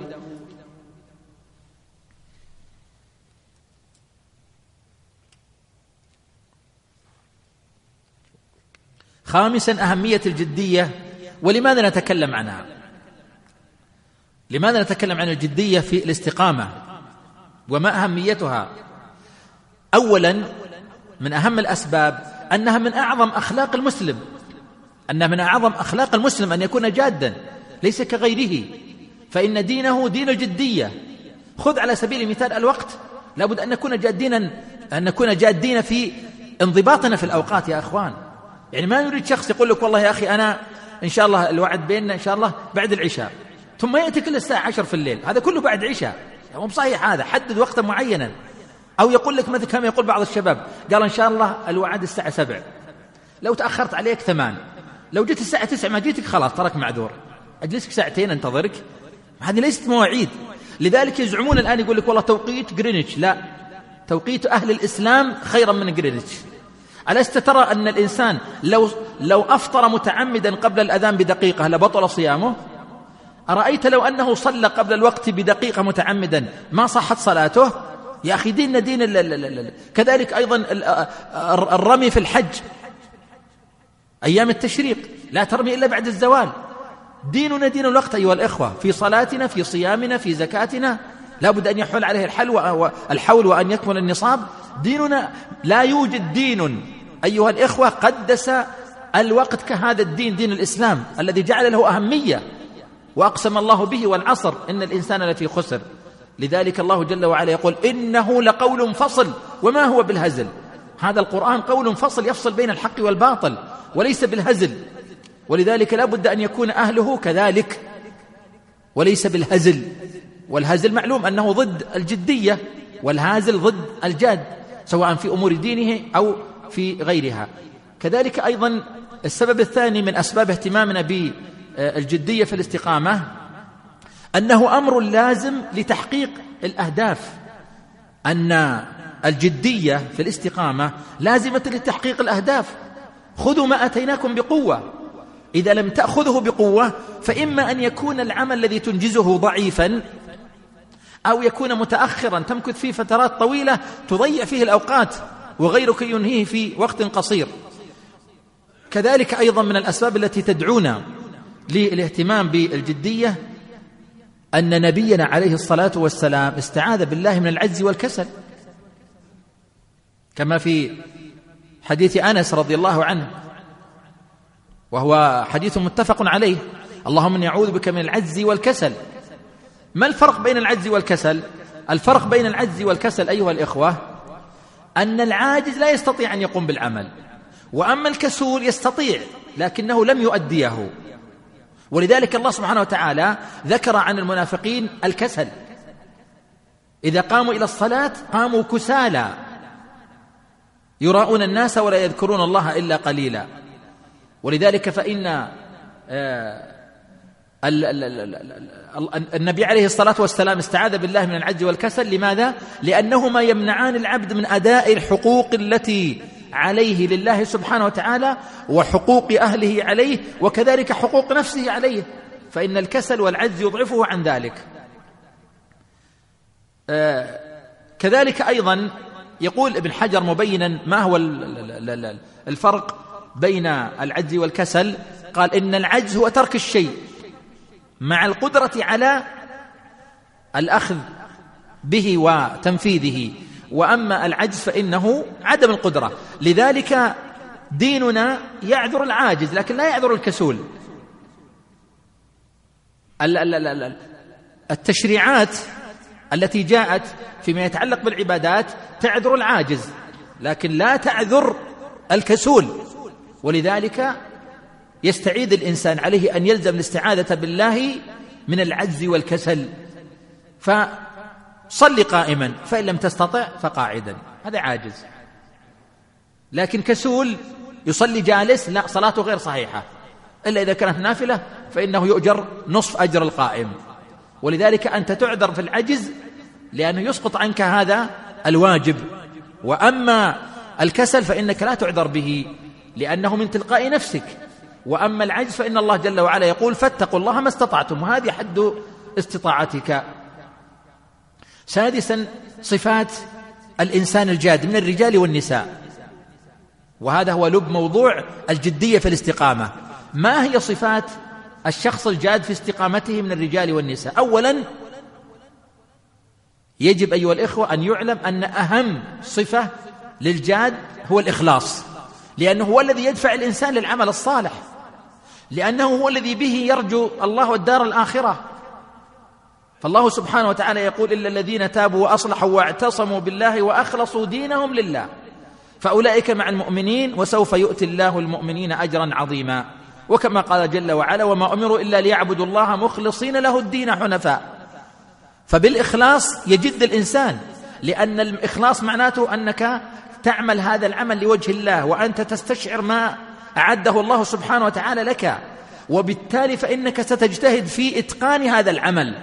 خامسا، أهمية الجدية. ولماذا نتكلم عنها؟ لماذا نتكلم عن الجدية في الاستقامة وما أهميتها؟ أولا، من أهم الأسباب أنها من أعظم أخلاق المسلم، أنها من أعظم أخلاق المسلم أن يكون جادا ليس كغيره، فإن دينه دين الجدية. خذ على سبيل المثال الوقت، لابد أن نكون جادين، أن نكون جادين في انضباطنا في الأوقات يا أخوان. يعني ما يريد شخص يقول لك والله يا أخي أنا إن شاء الله الوعد بيننا إن شاء الله بعد العشاء، ثم يأتي كل الساعة عشر في الليل، هذا كله بعد عشاء، مو صحيح هذا. حدد وقتا معينا. أو يقول لك مثل كما يقول بعض الشباب، قال إن شاء الله الوعد الساعة سبع، لو تأخرت عليك ثمان، لو جيت الساعة تسع ما جيتك خلاص ترك معذور، أجلسك ساعتين انتظرك. هذه ليست مواعيد. لذلك يزعمون الآن يقول لك والله توقيت جرينتش، لا، توقيت أهل الإسلام خيرا من جرينتش. ألست ترى أن الإنسان لو, لو أفطر متعمدا قبل الأذان بدقيقة لبطل صيامه؟ أرأيت لو أنه صلى قبل الوقت بدقيقة متعمدا ما صحت صلاته؟ يا أخي ديننا دين ال ال ال ال. كذلك أيضا الرمي في الحج أيام التشريق، لا ترمي إلا بعد الزوال. ديننا دين الوقت أيها الإخوة، في صلاتنا، في صيامنا، في زكاتنا، لا بد أن يحول عليه الحول وأن يكمل النصاب. ديننا لا يوجد دين أيها الإخوة قدس الوقت كهذا الدين، دين الإسلام الذي جعل له أهمية وأقسم الله به والعصر إن الإنسان لفي خسر. لذلك الله جل وعلا يقول إنه لقول فصل وما هو بالهزل. هذا القرآن قول فصل يفصل بين الحق والباطل وليس بالهزل، ولذلك لا بد أن يكون أهله كذلك وليس بالهزل. والهزل معلوم أنه ضد الجدية، والهازل ضد الجاد، سواء في أمور دينه أو في غيرها. كذلك أيضا السبب الثاني من أسباب اهتمامنا بالجدية في الاستقامة أنه أمر لازم لتحقيق الأهداف، أن الجدية في الاستقامة لازمة لتحقيق الأهداف. خذوا ما أتيناكم بقوة، إذا لم تأخذه بقوة فإما أن يكون العمل الذي تنجزه ضعيفا، أو يكون متأخرا تمكث فيه فترات طويلة تضيع فيه الأوقات وغيرك ينهيه في وقت قصير. كذلك أيضا من الأسباب التي تدعونا للاهتمام بالجدية أن نبينا عليه الصلاة والسلام استعاذ بالله من العجز والكسل، كما في حديث أنس رضي الله عنه، وهو حديث متفق عليه: اللهم إني أعوذ بك من العجز والكسل. ما الفرق بين العجز والكسل؟ الفرق بين العجز والكسل أيها الإخوة أن العاجز لا يستطيع أن يقوم بالعمل، وأما الكسول يستطيع لكنه لم يؤديه. ولذلك الله سبحانه وتعالى ذكر عن المنافقين الكسل، إذا قاموا إلى الصلاة قاموا كسالى يراؤون الناس ولا يذكرون الله إلا قليلا. ولذلك فإن النبي عليه الصلاة والسلام استعاذ بالله من العجز والكسل. لماذا؟ لأنهما يمنعان العبد من أداء الحقوق التي عليه لله سبحانه وتعالى، وحقوق أهله عليه، وكذلك حقوق نفسه عليه، فإن الكسل والعجز يضعفه عن ذلك. آه كذلك أيضا يقول ابن حجر مبينا ما هو الفرق بين العجز والكسل، قال إن العجز هو ترك الشيء مع القدرة على الأخذ به وتنفيذه، وأما العجز فإنه عدم القدرة. لذلك ديننا يعذر العاجز لكن لا يعذر الكسول. التشريعات التي جاءت فيما يتعلق بالعبادات تعذر العاجز لكن لا تعذر الكسول، ولذلك يستعيذ الإنسان عليه أن يلزم الاستعاذة بالله من العجز والكسل. فصل قائما فإن لم تستطع فقاعدا، هذا عاجز. لكن كسول يصلي جالس لا، صلاته غير صحيحة إلا إذا كانت نافلة فإنه يؤجر نصف أجر القائم. ولذلك أنت تعذر في العجز لأنه يسقط عنك هذا الواجب، وأما الكسل فإنك لا تعذر به لأنه من تلقاء نفسك. وأما العجز فإن الله جل وعلا يقول فاتقوا الله ما استطعتم، وهذه حد استطاعتك. سادسا صفات الإنسان الجاد من الرجال والنساء، وهذا هو لب موضوع الجدية في الاستقامة. ما هي صفات الشخص الجاد في استقامته من الرجال والنساء؟ أولا يجب أيها الإخوة أن يعلم أن أهم صفة للجاد هو الإخلاص، لأنه هو الذي يدفع الإنسان للعمل الصالح، لأنه هو الذي به يرجو الله والدار الآخرة. فالله سبحانه وتعالى يقول إلا الذين تابوا وأصلحوا واعتصموا بالله وأخلصوا دينهم لله فأولئك مع المؤمنين وسوف يؤتي الله المؤمنين أجرا عظيما. وكما قال جل وعلا وما أمروا إلا ليعبدوا الله مخلصين له الدين حنفاء. فبالإخلاص يجد الإنسان، لأن الإخلاص معناته أنك تعمل هذا العمل لوجه الله وأنت تستشعر ما أعده الله سبحانه وتعالى لك، وبالتالي فإنك ستجتهد في إتقان هذا العمل.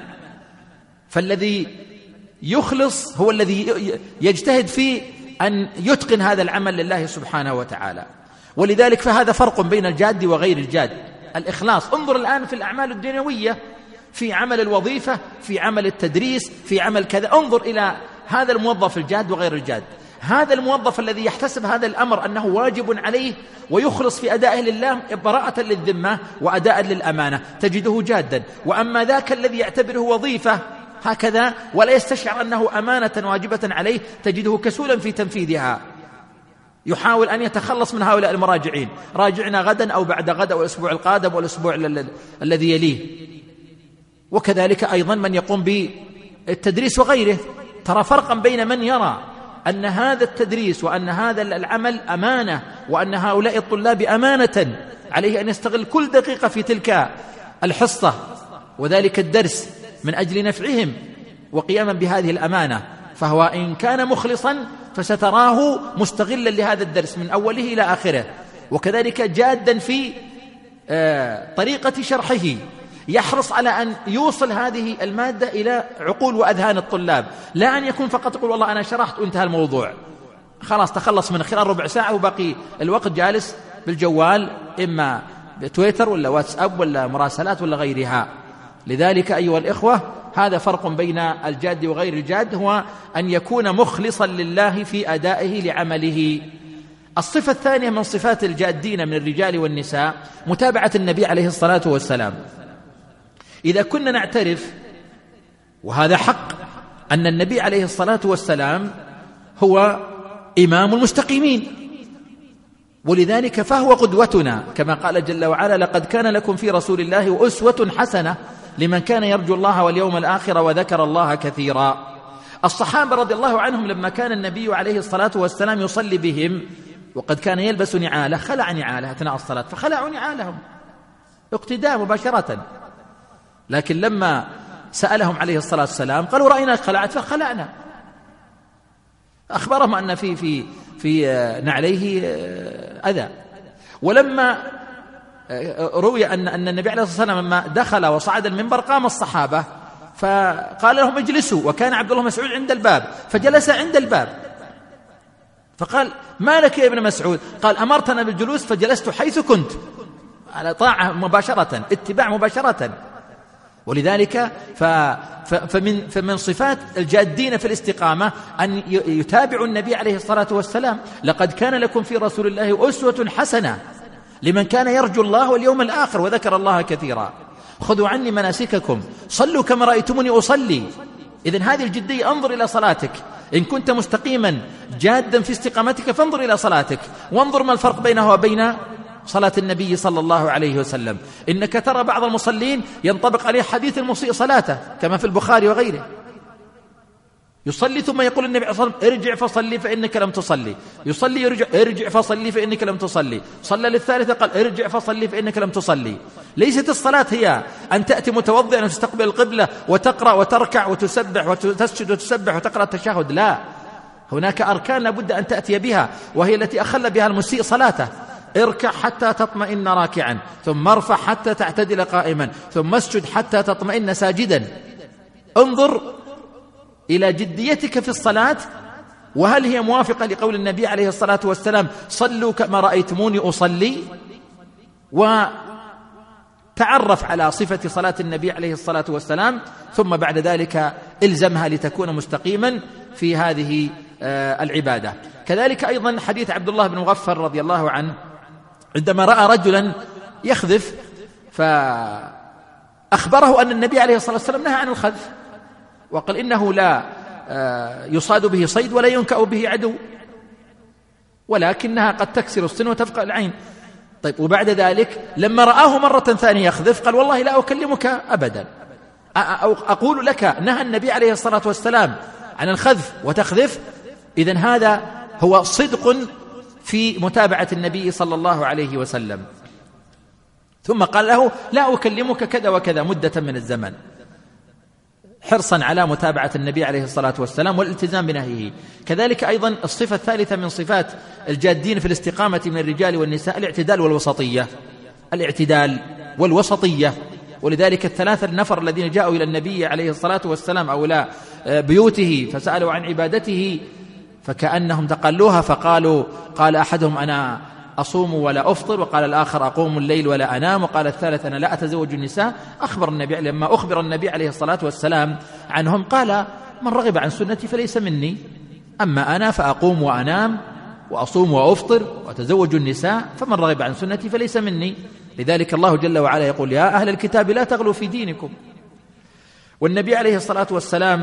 فالذي يخلص هو الذي يجتهد في أن يتقن هذا العمل لله سبحانه وتعالى. ولذلك فهذا فرق بين الجاد وغير الجاد، الإخلاص. انظر الآن في الأعمال الدنيوية، في عمل الوظيفة، في عمل التدريس، في عمل كذا، انظر إلى هذا الموظف الجاد وغير الجاد. هذا الموظف الذي يحتسب هذا الأمر أنه واجب عليه ويخلص في أدائه لله براءة للذمة وأداء للأمانة تجده جادا. وأما ذاك الذي يعتبره وظيفة هكذا ولا يستشعر أنه أمانة واجبة عليه تجده كسولا في تنفيذها، يحاول أن يتخلص من هؤلاء المراجعين، راجعنا غدا أو بعد غدا أو الأسبوع القادم والأسبوع الذي يليه. وكذلك أيضا من يقوم بالتدريس وغيره، ترى فرقا بين من يرى أن هذا التدريس وأن هذا العمل أمانة وأن هؤلاء الطلاب أمانة عليه أن يستغل كل دقيقة في تلك الحصة وذلك الدرس من أجل نفعهم وقياما بهذه الأمانة، فهو إن كان مخلصا فستراه مستغلا لهذا الدرس من أوله إلى آخره، وكذلك جادا في طريقة شرحه، يحرص على أن يوصل هذه المادة إلى عقول وأذهان الطلاب، لا أن يكون فقط يقول والله أنا شرحت وانتهى الموضوع، خلاص تخلص من خلال ربع ساعة وبقي الوقت جالس بالجوال، إما بتويتر ولا واتساب ولا مراسلات ولا غيرها. لذلك أيها الإخوة هذا فرق بين الجاد وغير الجاد، هو أن يكون مخلصا لله في أدائه لعمله. الصفة الثانية من صفات الجادين من الرجال والنساء متابعة النبي عليه الصلاة والسلام. إذا كنا نعترف وهذا حق أن النبي عليه الصلاة والسلام هو إمام المستقيمين، ولذلك فهو قدوتنا كما قال جل وعلا لقد كان لكم في رسول الله أسوة حسنة لمن كان يرجو الله واليوم الآخر وذكر الله كثيرا. الصحابة رضي الله عنهم لما كان النبي عليه الصلاة والسلام يصلي بهم وقد كان يلبس نعاله خلع نعاله أثناء الصلاة فخلعوا نعالهم، اقتداء مباشرة. لكن لما سألهم عليه الصلاة والسلام قالوا رأيناك خلعت فخلعنا. أخبرهم أن في في في نعليه أذى. ولما روي أن أن النبي عليه الصلاة والسلام لما دخل وصعد المنبر قام الصحابة فقال لهم اجلسوا، وكان عبد الله مسعود عند الباب فجلس عند الباب، فقال ما لك يا ابن مسعود؟ قال أمرتنا بالجلوس فجلست حيث كنت، على طاعة مباشرة، اتباع مباشرة. ولذلك فمن فمن صفات الجادين في الاستقامة أن يتابعوا النبي عليه الصلاة والسلام. لقد كان لكم في رسول الله أسوة حسنة لمن كان يرجو الله واليوم الآخر وذكر الله كثيرا. خذوا عني مناسككم صلوا كما رأيتموني أصلي. إذن هذه الجدية. انظر إلى صلاتك، إن كنت مستقيما جادا في استقامتك فانظر إلى صلاتك، وانظر ما الفرق بينها وبين صلاة النبي صلى الله عليه وسلم. إنك ترى بعض المصلين ينطبق عليه حديث المسيء صلاته كما في البخاري وغيره، يصلي ثم يقول النبي عليه الصلاة والسلام ارجع فصلي فإنك لم تصلي، يصلي يرجع ارجع فصلي فإنك لم تصلي، صلى للثالثة قال ارجع فصلي فإنك لم تصلي. ليست الصلاة هي أن تأتي متوضئا وتستقبل القبلة وتقرأ وتركع وتسبح وتسجد وتسبح وتقرأ التشهد، لا، هناك أركان لابد أن تأتي بها، وهي التي أخل بها المسيء صلاته. اركع حتى تطمئن راكعا، ثم ارفع حتى تعتدل قائما، ثم اسجد حتى تطمئن ساجدا. انظر إلى جديتك في الصلاة، وهل هي موافقة لقول النبي عليه الصلاة والسلام صلوا كما رأيتموني أصلي؟ وتعرف على صفة صلاة النبي عليه الصلاة والسلام، ثم بعد ذلك إلزمها لتكون مستقيما في هذه العبادة. كذلك أيضا حديث عبد الله بن مغفر رضي الله عنه عندما رأى رجلا يخذف فأخبره أن النبي عليه الصلاة والسلام نهى عن الخذف، وقال إنه لا يصاد به صيد ولا ينكأ به عدو، ولكنها قد تكسر السن وتفقأ العين. طيب، وبعد ذلك لما رآه مرة ثانية يخذف قال والله لا أكلمك أبدا، أو أقول لك نهى النبي عليه الصلاة والسلام عن الخذف وتخذف. إذن هذا هو صدق في متابعة النبي صلى الله عليه وسلم. ثم قال له لا أكلمك كذا وكذا مدة من الزمن، حرصا على متابعة النبي عليه الصلاة والسلام والالتزام بنهيه. كذلك أيضا الصفة الثالثة من صفات الجادين في الاستقامة من الرجال والنساء الاعتدال والوسطية، الاعتدال والوسطية. ولذلك الثلاثة النفر الذين جاءوا إلى النبي عليه الصلاة والسلام أو لا بيوته فسألوا عن عبادته فكأنهم تقلوها، فقالوا قال أحدهم أنا أصوم ولا أفطر، وقال الآخر أقوم الليل ولا أنام، وقال الثالث أنا لا أتزوج النساء. أخبر النبي لما أخبر النبي عليه الصلاة والسلام عنهم قال من رغب عن سنتي فليس مني، أما أنا فأقوم وأنام وأصوم وأفطر وأتزوج النساء، فمن رغب عن سنتي فليس مني. لذلك الله جل وعلا يقول يا أهل الكتاب لا تغلوا في دينكم. والنبي عليه الصلاة والسلام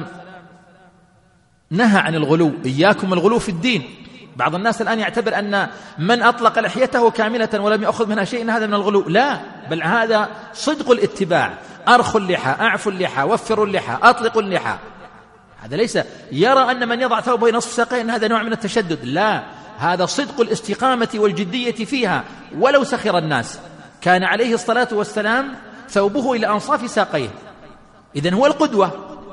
نهى عن الغلو، إياكم الغلو في الدين. بعض الناس الآن يعتبر أن من أطلق لحيته كاملة ولم يأخذ منها شيء هذا من الغلو، لا، بل هذا صدق الاتباع. أرخوا اللحى، أعفوا اللحى، وفروا اللحى، أطلقوا اللحى. هذا ليس يرى أن من يضع ثوبه نصف ساقين هذا نوع من التشدد، لا، هذا صدق الاستقامة والجدية فيها ولو سخر الناس. كان عليه الصلاة والسلام ثوبه إلى أنصاف ساقيه، إذن هو القدوة.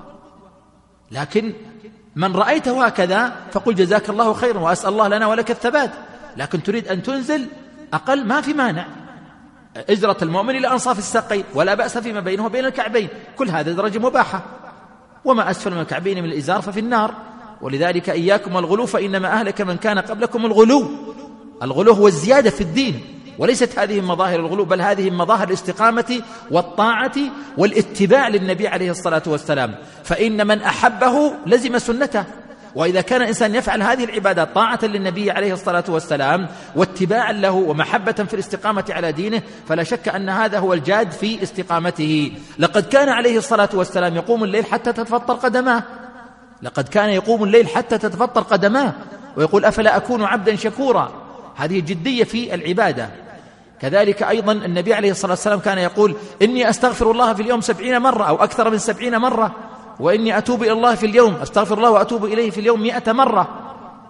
لكن من رأيته هكذا فقل جزاك الله خيرا وأسأل الله لنا ولك الثبات، لكن تريد أن تنزل أقل ما في مانع، إزرة المؤمن إلى أنصاف الساقين ولا بأس فيما بينه وبين الكعبين، كل هذا درجة مباحة، وما أسفل من الكعبين من الإزار ففي النار. ولذلك إياكم الغلو فإنما أهلك من كان قبلكم الغلو. الغلو هو الزيادة في الدين، وليست هذه مظاهر الغلو، بل هذه مظاهر الاستقامة والطاعة والاتباع للنبي عليه الصلاة والسلام. فإن من أحبه لزم سنته، وإذا كان الإنسان يفعل هذه العبادات طاعة للنبي عليه الصلاة والسلام واتباعا له ومحبة في الاستقامة على دينه فلا شك أن هذا هو الجاد في استقامته. لقد كان عليه الصلاة والسلام يقوم الليل حتى تتفطر قدماه، لقد كان يقوم الليل حتى تتفطر قدماه ويقول أفلا أكون عبدا شكورا. هذه جدية في العبادة. كذلك أيضا النبي عليه الصلاة والسلام كان يقول إني أستغفر الله في اليوم سبعين مرة أو أكثر من سبعين مرة، وإني أتوب إلى الله في اليوم أستغفر الله وأتوب إليه في اليوم مئة مرة.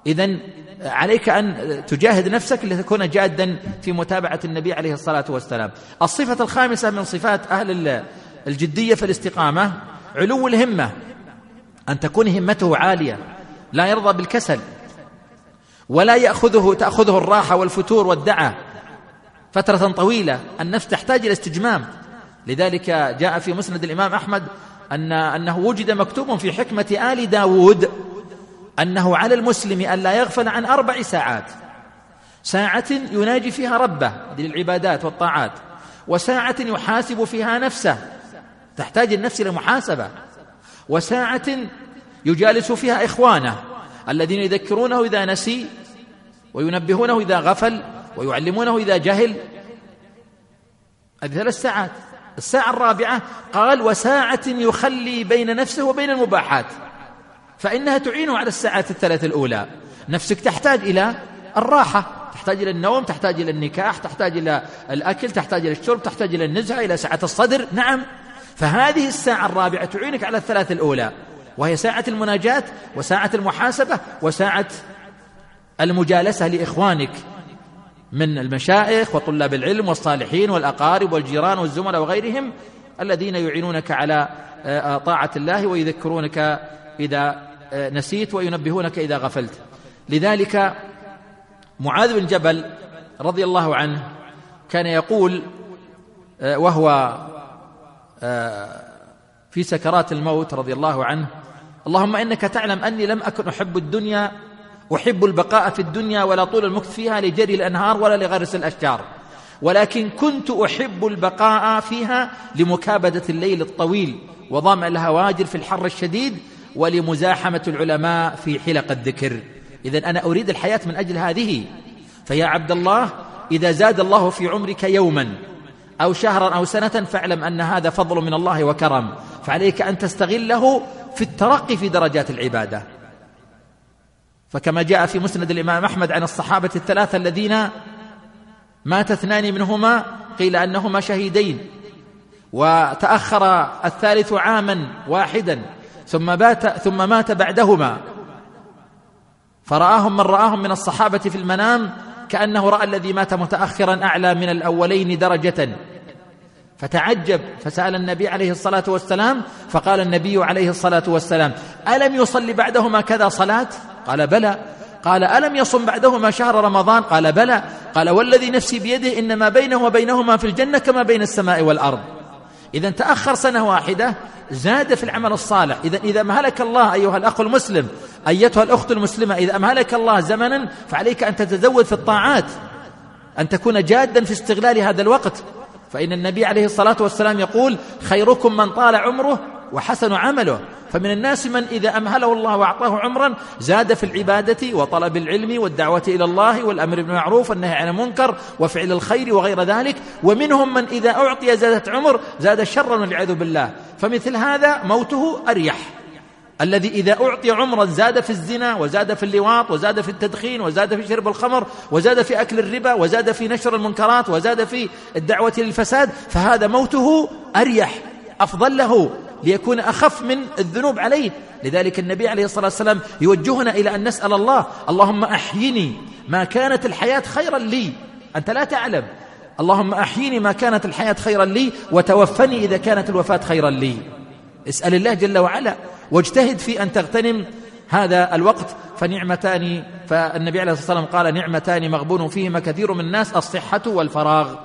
إذن عليك أن تجاهد نفسك لتكون جادا في متابعة النبي عليه الصلاة والسلام. الصفة الخامسة من صفات أهل الجدية في الاستقامة علو الهمة، أن تكون همته عالية، لا يرضى بالكسل، ولا يأخذه تأخذه الراحة والفتور والدعة فترة طويلة. النفس تحتاج إلى استجمام. لذلك جاء في مسند الإمام أحمد أن أنه وجد مكتوب في حكمة آل داود أنه على المسلم أن لا يغفل عن أربع ساعات: ساعة يناجي فيها ربه، هذه العبادات والطاعات، وساعة يحاسب فيها نفسه، تحتاج النفس إلى محاسبة، وساعة يجالس فيها إخوانه الذين يذكرونه إذا نسي وينبهونه إذا غفل ويعلمونه إذا جهل. هذه ثلاث ساعات. الساعة الرابعة قال: وساعة يخلي بين نفسه وبين المباحات، فإنها تعينه على الساعات الثلاث الأولى. نفسك تحتاج إلى الراحة، تحتاج إلى النوم، تحتاج إلى النكاح، تحتاج إلى الأكل، تحتاج إلى الشرب، تحتاج إلى النزهة، إلى سعة الصدر. نعم، فهذه الساعة الرابعة تعينك على الثلاث الأولى، وهي ساعة المناجاة وساعة المحاسبة وساعة المجالسة لإخوانك من المشايخ وطلاب العلم والصالحين والأقارب والجيران والزملاء وغيرهم الذين يعينونك على طاعة الله ويذكرونك إذا نسيت وينبهونك إذا غفلت. لذلك معاذ بن جبل رضي الله عنه كان يقول وهو في سكرات الموت رضي الله عنه: اللهم إنك تعلم أني لم أكن أحب الدنيا أحب البقاء في الدنيا ولا طول المكث فيها لجري الأنهار ولا لغرس الأشجار، ولكن كنت أحب البقاء فيها لمكابدة الليل الطويل وظمأ الهواجر في الحر الشديد ولمزاحمة العلماء في حلق الذكر. إذن أنا أريد الحياة من أجل هذه. فيا عبد الله، إذا زاد الله في عمرك يوما أو شهرا أو سنة فاعلم أن هذا فضل من الله وكرم، فعليك أن تستغله في الترقي في درجات العبادة. فكما جاء في مسند الإمام أحمد عن الصحابة الثلاثة الذين مات اثنان منهما قيل أنهما شهيدين، وتأخر الثالث عاما واحدا ثم بات ثم مات بعدهما، فرآهم من رآهم من الصحابة في المنام كأنه رأى الذي مات متأخرا أعلى من الأولين درجة، فتعجب فسأل النبي عليه الصلاة والسلام، فقال النبي عليه الصلاة والسلام: ألم يصلي بعدهما كذا صلاة؟ قال: بلى. قال: ألم يصم بعدهما شهر رمضان؟ قال: بلى. قال: والذي نفسي بيده إنما بينه وبينهما في الجنة كما بين السماء والأرض. إذن تأخر سنة واحدة زاد في العمل الصالح. إذن إذا أمهلك الله أيها الأخ المسلم، أيتها الأخت المسلمة، إذا أمهلك الله زمنا فعليك أن تتزود في الطاعات، أن تكون جادا في استغلال هذا الوقت. فإن النبي عليه الصلاة والسلام يقول: خيركم من طال عمره وحسن عمله. فمن الناس من إذا أمهله الله وأعطاه عمرا زاد في العبادة وطلب العلم والدعوة إلى الله والأمر بالمعروف والنهي عن المنكر وفعل الخير وغير ذلك، ومنهم من إذا أعطي زادت عمر زاد شرا والعياذ بالله. فمثل هذا موته أريح، الذي إذا أعطي عمرا زاد في الزنا وزاد في اللواط وزاد في التدخين وزاد في شرب الخمر وزاد في أكل الربا وزاد في نشر المنكرات وزاد في الدعوة للفساد، فهذا موته أريح أفضل له ليكون أخف من الذنوب عليه. لذلك النبي عليه الصلاة والسلام يوجهنا إلى أن نسأل الله: اللهم أحيني ما كانت الحياة خيرا لي، أنت لا تعلم، اللهم أحيني ما كانت الحياة خيرا لي وتوفني إذا كانت الوفاة خيرا لي. اسأل الله جل وعلا واجتهد في أن تغتنم هذا الوقت. فنعمتان، فالنبي عليه الصلاة والسلام قال: نعمتان مغبون فيهما كثير من الناس، الصحة والفراغ.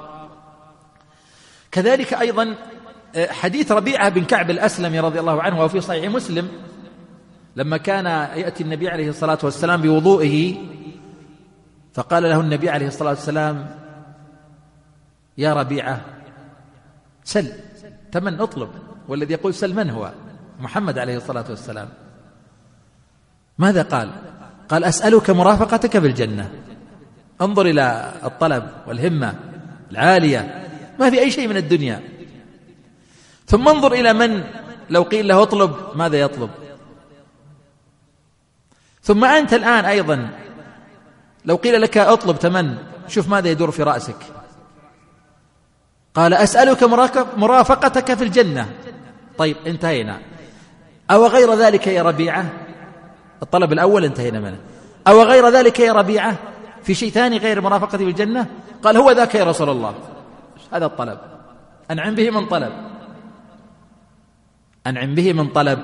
كذلك أيضا حديث ربيعة بن كعب الأسلمي رضي الله عنه وفي صحيح مسلم، لما كان يأتي النبي عليه الصلاة والسلام بوضوئه فقال له النبي عليه الصلاة والسلام: يا ربيعة سل، تمن اطلب. والذي يقول سل من هو؟ محمد عليه الصلاة والسلام. ماذا قال؟ قال: أسألك مرافقتك بالجنة. انظر إلى الطلب والهمة العالية، ما في أي شيء من الدنيا. ثم انظر إلى من لو قيل له اطلب ماذا يطلب. ثم أنت الآن أيضا لو قيل لك اطلب تمن، شوف ماذا يدور في رأسك. قال: أسألك مرافقتك في الجنة. طيب انتهينا. أو غير ذلك يا ربيعة؟ الطلب الأول انتهينا منه. أو غير ذلك يا ربيعة في شيء ثاني غير مرافقتي في الجنة؟ قال هو ذاك يا رسول الله. هذا الطلب، أنعم به من طلب، أنعم به من طلب.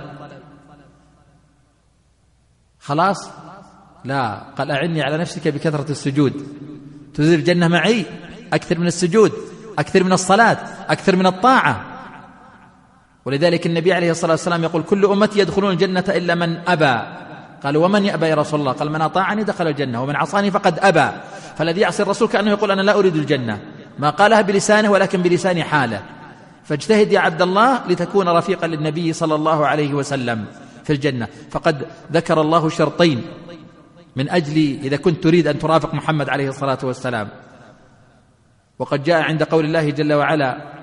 خلاص؟ لا، قال أعني على نفسك بكثرة السجود، تزيل الجنة معي، أكثر من السجود، أكثر من الصلاة، أكثر من الطاعة. ولذلك النبي عليه الصلاة والسلام يقول كل أمتي يدخلون الجنة إلا من أبى. قال ومن يأبى يا رسول الله؟ قال من أطاعني دخل الجنة ومن عصاني فقد أبى. فالذي يعصي الرسول كأنه يقول أنا لا أريد الجنة، ما قالها بلسانه ولكن بلسان حاله. فاجتهد يا عبد الله لتكون رفيقا للنبي صلى الله عليه وسلم في الجنة. فقد ذكر الله شرطين من أجل إذا كنت تريد أن ترافق محمد عليه الصلاة والسلام. وقد جاء عند قول الله جل وعلا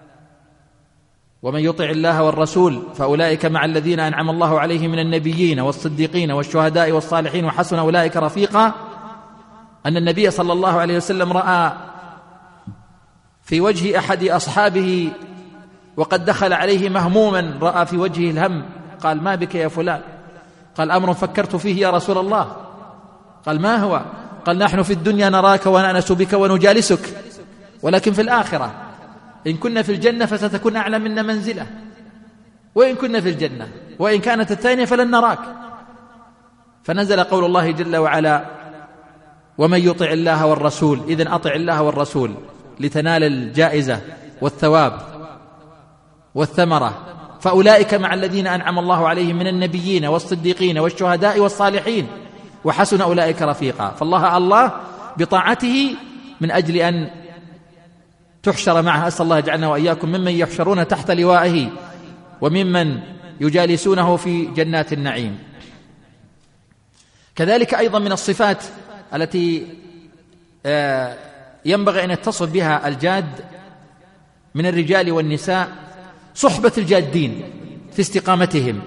ومن يطع الله والرسول فأولئك مع الذين أنعم الله عليهم من النبيين والصديقين والشهداء والصالحين وحسن أولئك رفيقا، أن النبي صلى الله عليه وسلم رأى في وجه أحد أصحابه وقد دخل عليه مهموما، رأى في وجهه الهم، قال ما بك يا فلان؟ قال أمر فكرت فيه يا رسول الله. قال ما هو؟ قال نحن في الدنيا نراك ونأنس بك ونجالسك، ولكن في الآخرة إن كنا في الجنة فستكون أعلى منا منزلة، وإن كنا في الجنة وإن كانت الثانية فلن نراك. فنزل قول الله جل وعلا ومن يطع الله والرسول، إذن أطع الله والرسول لتنال الجائزة والثواب والثمرة. فأولئك مع الذين أنعم الله عليهم من النبيين والصديقين والشهداء والصالحين وحسن أولئك رفيقا. فالله الله بطاعته من أجل أن تحشر معه. أسأل الله يجعلنا وإياكم ممن يحشرون تحت لوائه وممن يجالسونه في جنات النعيم. كذلك أيضا من الصفات التي ينبغي أن يتصف بها الجاد من الرجال والنساء صحبة الجادين في استقامتهم،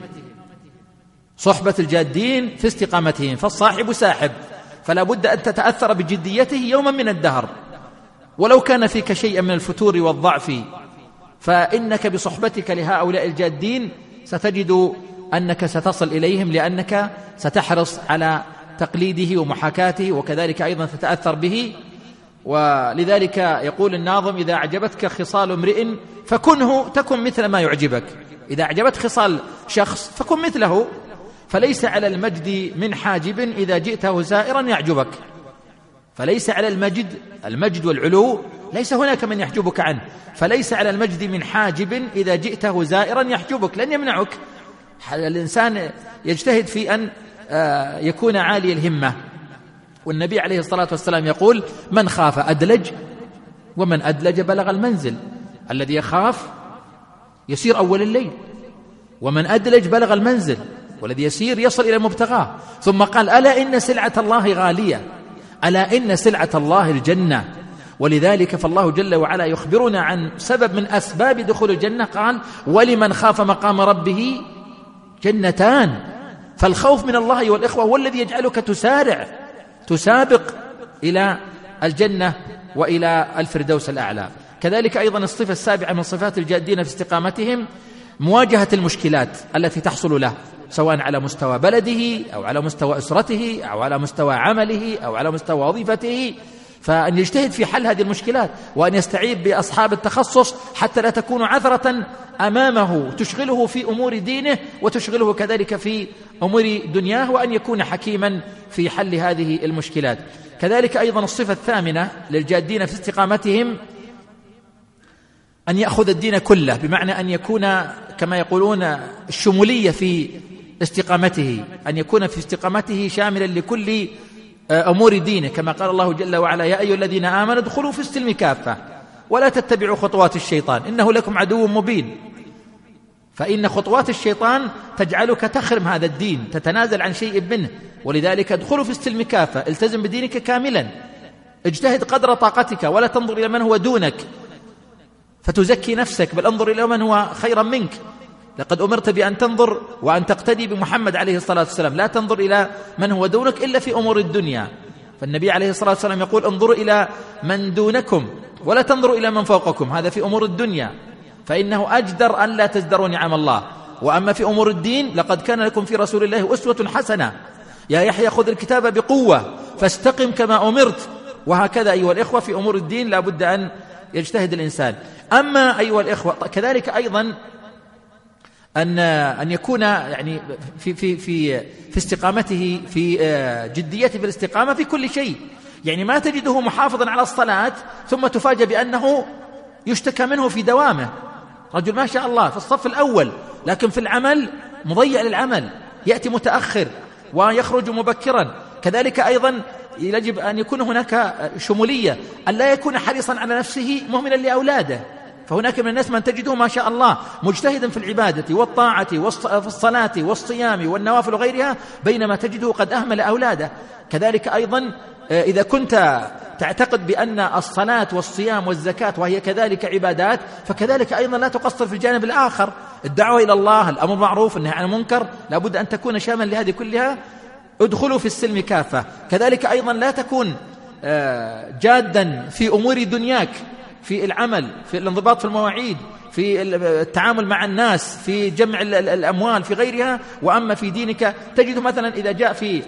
صحبة الجادين في استقامتهم. فالصاحب ساحب، فلا بد أن تتأثر بجديته يوما من الدهر، ولو كان فيك شيئا من الفتور والضعف، فإنك بصحبتك لهؤلاء الجادين ستجد أنك ستصل إليهم، لأنك ستحرص على تقليده ومحاكاته، وكذلك أيضا تتأثر به. ولذلك يقول الناظم إذا أعجبتك خصال امرئ فكنه تكن مثل ما يعجبك. إذا أعجبت خصال شخص فكن مثله، فليس على المجد من حاجب إذا جئته زائرا يعجبك. فليس على المجد المجد والعلو ليس هناك من يحجبك عنه، فليس على المجد من حاجب إذا جئته زائرا يحجبك، لن يمنعك. الإنسان يجتهد في أن يكون عالي الهمة. والنبي عليه الصلاة والسلام يقول من خاف أدلج ومن أدلج بلغ المنزل. الذي يخاف يسير أول الليل، ومن أدلج بلغ المنزل، والذي يسير يصل إلى مبتغاه. ثم قال ألا إن سلعة الله غالية، ألا إن سلعة الله الجنة. ولذلك فالله جل وعلا يخبرنا عن سبب من أسباب دخول الجنة، قال ولمن خاف مقام ربه جنتان. فالخوف من الله والإخوة هو الذي يجعلك تسارع تسابق إلى الجنة وإلى الفردوس الأعلى. كذلك أيضا الصفة السابعة من صفات الجادين في استقامتهم مواجهة المشكلات التي تحصل له، سواء على مستوى بلده أو على مستوى أسرته أو على مستوى عمله أو على مستوى وظيفته، فأن يجتهد في حل هذه المشكلات، وأن يستعين بأصحاب التخصص حتى لا تكون عثرة أمامه تشغله في أمور دينه وتشغله كذلك في أمور دنياه، وأن يكون حكيما في حل هذه المشكلات. كذلك أيضا الصفة الثامنة للجادين في استقامتهم أن يأخذ الدين كله، بمعنى أن يكون كما يقولون الشمولية في استقامته، أن يكون في استقامته شاملا لكل أمور دينه، كما قال الله جل وعلا يا أيها الذين آمنوا ادخلوا في السلم كافة ولا تتبعوا خطوات الشيطان إنه لكم عدو مبين. فإن خطوات الشيطان تجعلك تخرم هذا الدين، تتنازل عن شيء منه. ولذلك ادخلوا في السلم كافة، التزم بدينك كاملا، اجتهد قدر طاقتك، ولا تنظر إلى من هو دونك فتزكي نفسك، بل انظر إلى من هو خيرا منك. لقد أمرت بأن تنظر وأن تقتدي بمحمد عليه الصلاة والسلام، لا تنظر إلى من هو دونك إلا في أمور الدنيا. فالنبي عليه الصلاة والسلام يقول انظروا إلى من دونكم ولا تنظروا إلى من فوقكم، هذا في أمور الدنيا، فإنه أجدر أن لا تزدروا نعم الله. وأما في أمور الدين لقد كان لكم في رسول الله أسوة حسنة، يا يحيى خذ الكتاب بقوة فاستقم كما أمرت. وهكذا أيها الإخوة في أمور الدين لا بد أن يجتهد الإنسان. أما أيها الإخوة كذلك أيضا أن أن يكون يعني في في في في استقامته، في جديته في الاستقامة في كل شيء. يعني ما تجده محافظا على الصلاة ثم تفاجأ بأنه يشتكى منه في دوامه، رجل ما شاء الله في الصف الأول لكن في العمل مضيع للعمل، يأتي متأخر ويخرج مبكرا. كذلك أيضا يجب أن يكون هناك شمولية، أن لا يكون حريصا على نفسه مهملا لأولاده. فهناك من الناس من تجده ما شاء الله مجتهدا في العبادة والطاعة في الصلاة والصيام والنوافل وغيرها، بينما تجده قد أهمل أولاده. كذلك أيضا إذا كنت تعتقد بأن الصلاة والصيام والزكاة وهي كذلك عبادات، فكذلك أيضا لا تقصر في الجانب الآخر، الدعوة إلى الله، الأمر معروف، النهي عن المنكر، لابد أن تكون شاملا لهذه كلها. ادخلوا في السلم كافة. كذلك أيضا لا تكون جادا في أمور دنياك، في العمل، في الانضباط في المواعيد، في التعامل مع الناس، في جمع الأموال، في غيرها. وأما في دينك تجد مثلا إذا جاء في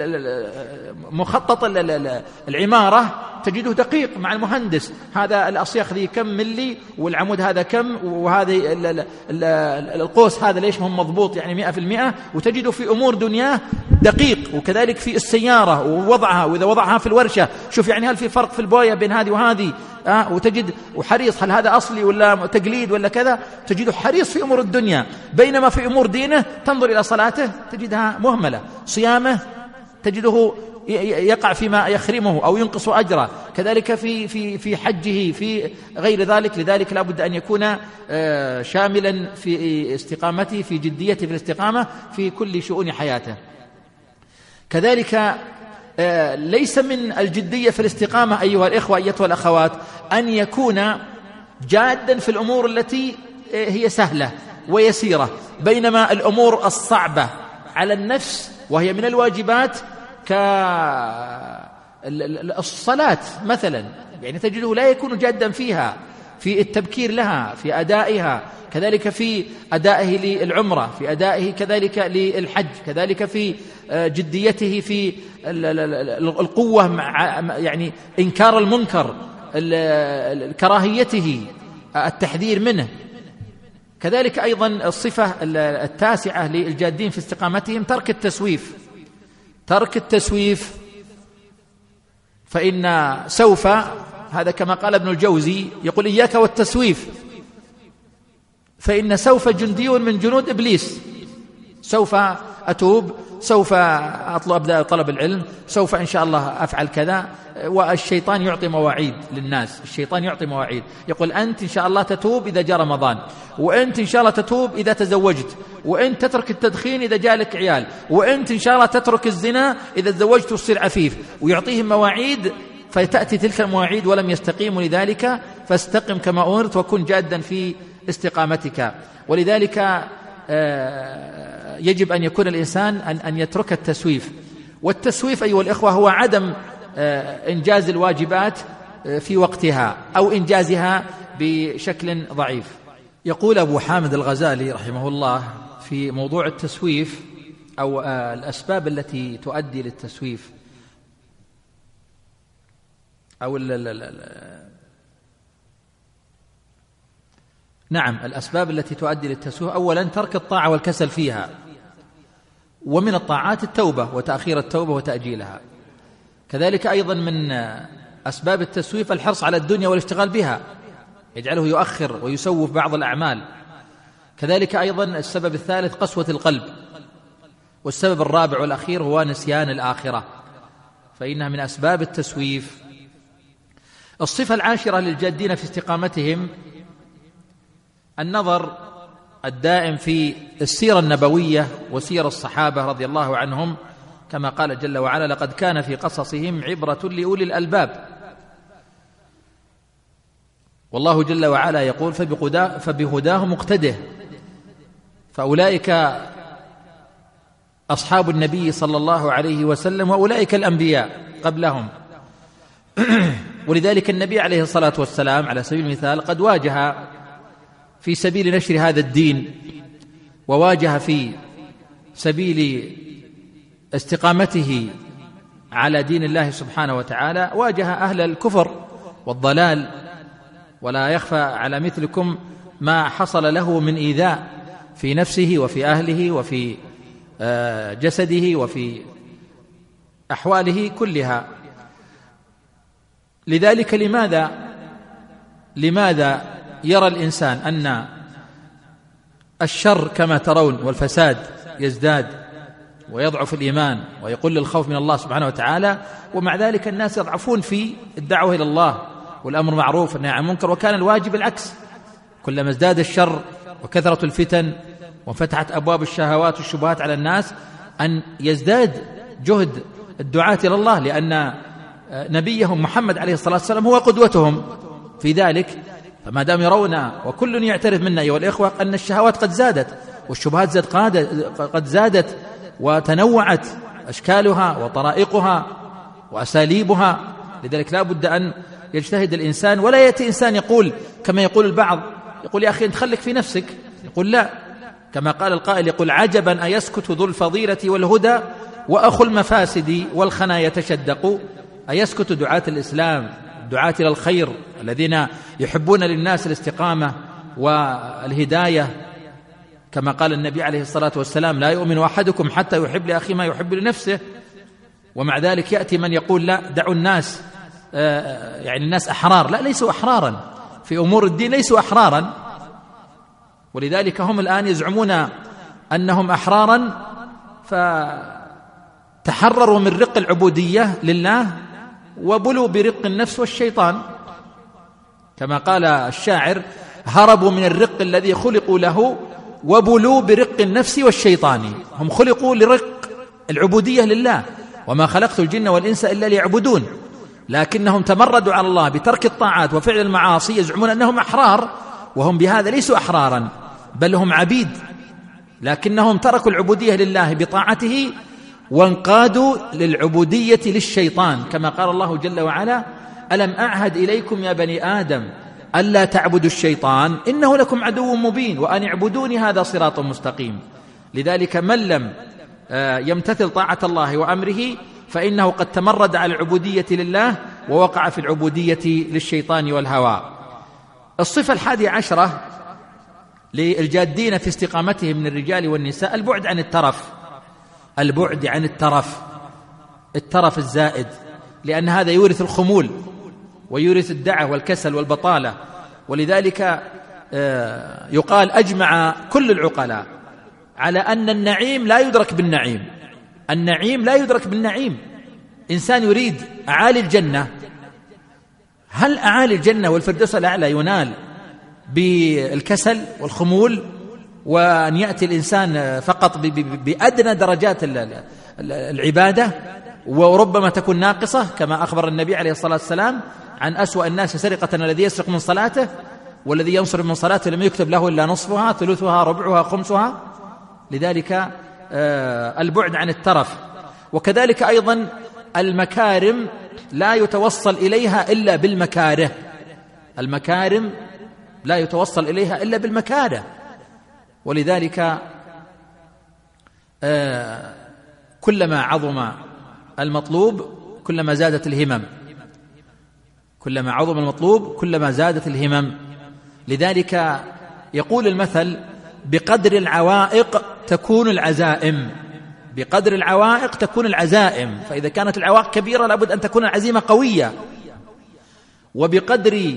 مخطط العمارة تجده دقيق مع المهندس، هذا الأصياخ ذي كم ملي والعمود هذا كم، وهذه القوس هذا ليش هم مضبوط يعني مئة في المئة، وتجده في أمور دنياه دقيق. وكذلك في السيارة ووضعها، وإذا وضعها في الورشة شوف يعني هل في فرق في البوية بين هذه وهذه، آه وتجد وحريص هل هذا أصلي ولا تقليد ولا كذا، تجده حريص في أمور الدنيا. بينما في أمور دينه تنظر إلى صلاته تجدها مهملة، صيامه تجده يقع فيما يخرمه أو ينقص أجره، كذلك في في في حجه، في غير ذلك. لذلك لا بد أن يكون شاملا في استقامته، في جديته في الاستقامة في كل شؤون حياته. كذلك ليس من الجدية في الاستقامة أيها الإخوة أيتها الأخوات أن يكون جادا في الأمور التي هي سهلة ويسيرة، بينما الأمور الصعبة على النفس وهي من الواجبات كالصلاة مثلا، يعني تجده لا يكون جادا فيها، في التبكير لها، في أدائها، كذلك في أدائه للعمرة، في أدائه كذلك للحج، كذلك في جديته في القوة مع يعني إنكار المنكر، كراهيته، التحذير منه. كذلك أيضا الصفة التاسعة للجادين في استقامتهم ترك التسويف. ترك التسويف، فإن سوف، هذا كما قال ابن الجوزي يقول إياك والتسويف، فإن سوف جندي من جنود إبليس. سوف أتوب، سوف أطلب طلب العلم، سوف إن شاء الله أفعل كذا. والشيطان يعطي مواعيد للناس، الشيطان يعطي مواعيد، يقول أنت إن شاء الله تتوب إذا جاء رمضان، وأنت إن شاء الله تتوب إذا تزوجت، وأنت تترك التدخين إذا جاء لك عيال، وأنت إن شاء الله تترك الزنا إذا تزوجت وتصير عفيف، ويعطيهم مواعيد، فتأتي تلك المواعيد ولم يستقيموا لذلك. فاستقم كما أمرت وكن جادا في استقامتك. ولذلك يجب أن يكون الإنسان أن يترك التسويف. والتسويف أيها الإخوة هو عدم إنجاز الواجبات في وقتها أو إنجازها بشكل ضعيف. يقول أبو حامد الغزالي رحمه الله في موضوع التسويف أو الأسباب التي تؤدي للتسويف أو ال ال ال نعم الأسباب التي تؤدي للتسويف: أولا ترك الطاعة والكسل فيها، ومن الطاعات التوبة وتأخير التوبة وتأجيلها. كذلك أيضا من أسباب التسويف الحرص على الدنيا والاشتغال بها، يجعله يؤخر ويسوف بعض الأعمال. كذلك أيضا السبب الثالث قسوة القلب. والسبب الرابع والأخير هو نسيان الآخرة، فإنها من أسباب التسويف. الصفة العاشرة للجادين في استقامتهم النظر الدائم في السيرة النبوية وسير الصحابة رضي الله عنهم، كما قال جل وعلا: لقد كان في قصصهم عبرة لأولي الألباب. والله جل وعلا يقول: فبهداه مقتده. فأولئك أصحاب النبي صلى الله عليه وسلم، وأولئك الأنبياء قبلهم. ولذلك النبي عليه الصلاة والسلام على سبيل المثال قد واجه في سبيل نشر هذا الدين، وواجه في سبيل استقامته على دين الله سبحانه وتعالى واجه أهل الكفر والضلال، ولا يخفى على مثلكم ما حصل له من إيذاء في نفسه وفي أهله وفي جسده وفي أحواله كلها. لذلك لماذا لماذا يرى الإنسان أن الشر كما ترون والفساد يزداد ويضعف الإيمان ويقل الخوف من الله سبحانه وتعالى، ومع ذلك الناس يضعفون في الدعوة إلى الله والأمر معروف والنهي عن المنكر؟ وكان الواجب العكس، كلما ازداد الشر وكثرة الفتن وفتحت أبواب الشهوات والشبهات على الناس أن يزداد جهد الدعاة إلى الله، لأن نبيهم محمد عليه الصلاة والسلام هو قدوتهم في ذلك. فما دام يرون وكل يعترف منا أيها الإخوة أن الشهوات قد زادت والشبهات زاد قد زادت وتنوعت أشكالها وطرائقها وأساليبها، لذلك لا بد أن يجتهد الإنسان، ولا يأتي إنسان يقول كما يقول البعض، يقول يا أخي أنت خليك في نفسك، يقول لا، كما قال القائل يقول عجبا أيسكت ذو الفضيلة والهدى وأخو المفاسد والخنا يتشدق. أيسكت دعاة الإسلام دعاة إلى الخير الذين يحبون للناس الاستقامة والهداية، كما قال النبي عليه الصلاة والسلام لا يؤمن أحدكم حتى يحب لأخيه ما يحب لنفسه، ومع ذلك يأتي من يقول لا دعوا الناس، يعني الناس أحرار. لا، ليسوا أحرارا في أمور الدين، ليسوا أحرارا، ولذلك هم الآن يزعمون أنهم أحرارا، فتحرروا من رق العبودية لله وبلوا برق النفس والشيطان، كما قال الشاعر هربوا من الرق الذي خلقوا له وبلوا برق النفس والشيطان. هم خلقوا لرق العبودية لله، وما خلقت الجن والإنس إلا ليعبدون، لكنهم تمردوا على الله بترك الطاعات وفعل المعاصي، يزعمون أنهم أحرار، وهم بهذا ليسوا أحرارا بل هم عبيد، لكنهم تركوا العبودية لله بطاعته وانقادوا للعبودية للشيطان، كما قال الله جل وعلا ألم أعهد إليكم يا بني آدم ألا تعبدوا الشيطان إنه لكم عدو مبين وأن اعبدوني هذا صراط مستقيم. لذلك من لم يمتثل طاعة الله وأمره فإنه قد تمرد على العبودية لله ووقع في العبودية للشيطان والهوى. الصفة الحادية عشرة للجادين في استقامتهم من الرجال والنساء البعد عن الترف، البعد عن الترف الترف الزائد، لأن هذا يورث الخمول ويورث الدعة والكسل والبطالة. ولذلك يقال أجمع كل العقلاء على أن النعيم لا يدرك بالنعيم، النعيم لا يدرك بالنعيم. إنسان يريد أعالي الجنة، هل أعالي الجنة والفردوس الأعلى ينال بالكسل والخمول وأن يأتي الإنسان فقط بأدنى درجات العبادة وربما تكون ناقصة، كما أخبر النبي عليه الصلاة والسلام عن أسوأ الناس سرقة الذي يسرق من صلاته والذي ينصرف من صلاته لم يكتب له إلا نصفها ثلثها ربعها خمسها. لذلك البعد عن الترف. وكذلك أيضا المكارم لا يتوصل إليها إلا بالمكاره، المكارم لا يتوصل إليها إلا بالمكاره. ولذلك كلما عظم المطلوب كلما زادت الهمم، كلما عظم المطلوب كلما زادت الهمم. لذلك يقول المثل بقدر العوائق تكون العزائم، بقدر العوائق تكون العزائم، فإذا كانت العوائق كبيرة لابد أن تكون العزيمة قوية، وبقدر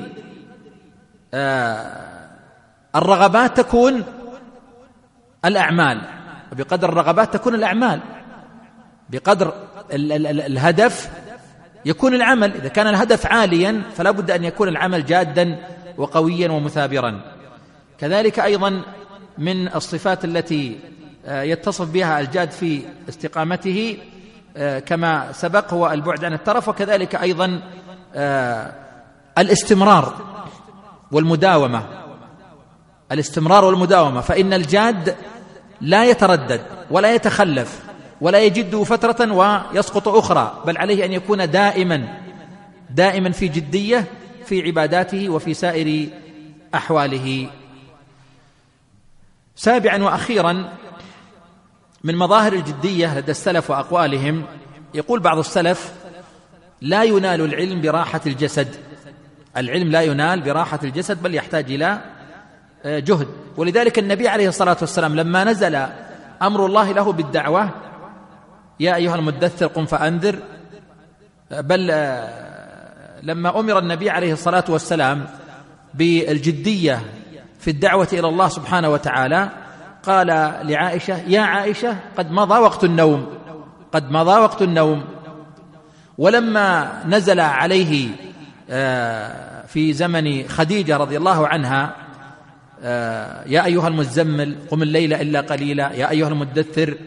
آه الرغبات تكون الأعمال، وبقدر الرغبات تكون الأعمال، بقدر ال ال ال الهدف يكون العمل. إذا كان الهدف عاليا فلا بد أن يكون العمل جادا وقويا ومثابرا. كذلك أيضا من الصفات التي يتصف بها الجاد في استقامته كما سبق هو البعد عن الترف، وكذلك أيضا الاستمرار والمداومة، الاستمرار والمداومة، فإن الجاد لا يتردد ولا يتخلف ولا يجد فترة ويسقط أخرى، بل عليه أن يكون دائما دائما في جدية في عباداته وفي سائر أحواله. سابعا وأخيرا من مظاهر الجدية لدى السلف وأقوالهم، يقول بعض السلف: لا ينال العلم براحة الجسد، العلم لا ينال براحة الجسد بل يحتاج إلى جهد. ولذلك النبي عليه الصلاة والسلام لما نزل أمر الله له بالدعوة: يا أيها المدثر قم فأنذر، بل لما أمر النبي عليه الصلاة والسلام بالجدية في الدعوة إلى الله سبحانه وتعالى قال لعائشة: يا عائشة قد مضى وقت النوم، قد مضى وقت النوم. ولما نزل عليه في زمن خديجة رضي الله عنها: يا أيها المزمل قم الليل إلا قليلا، يا أيها المدثر،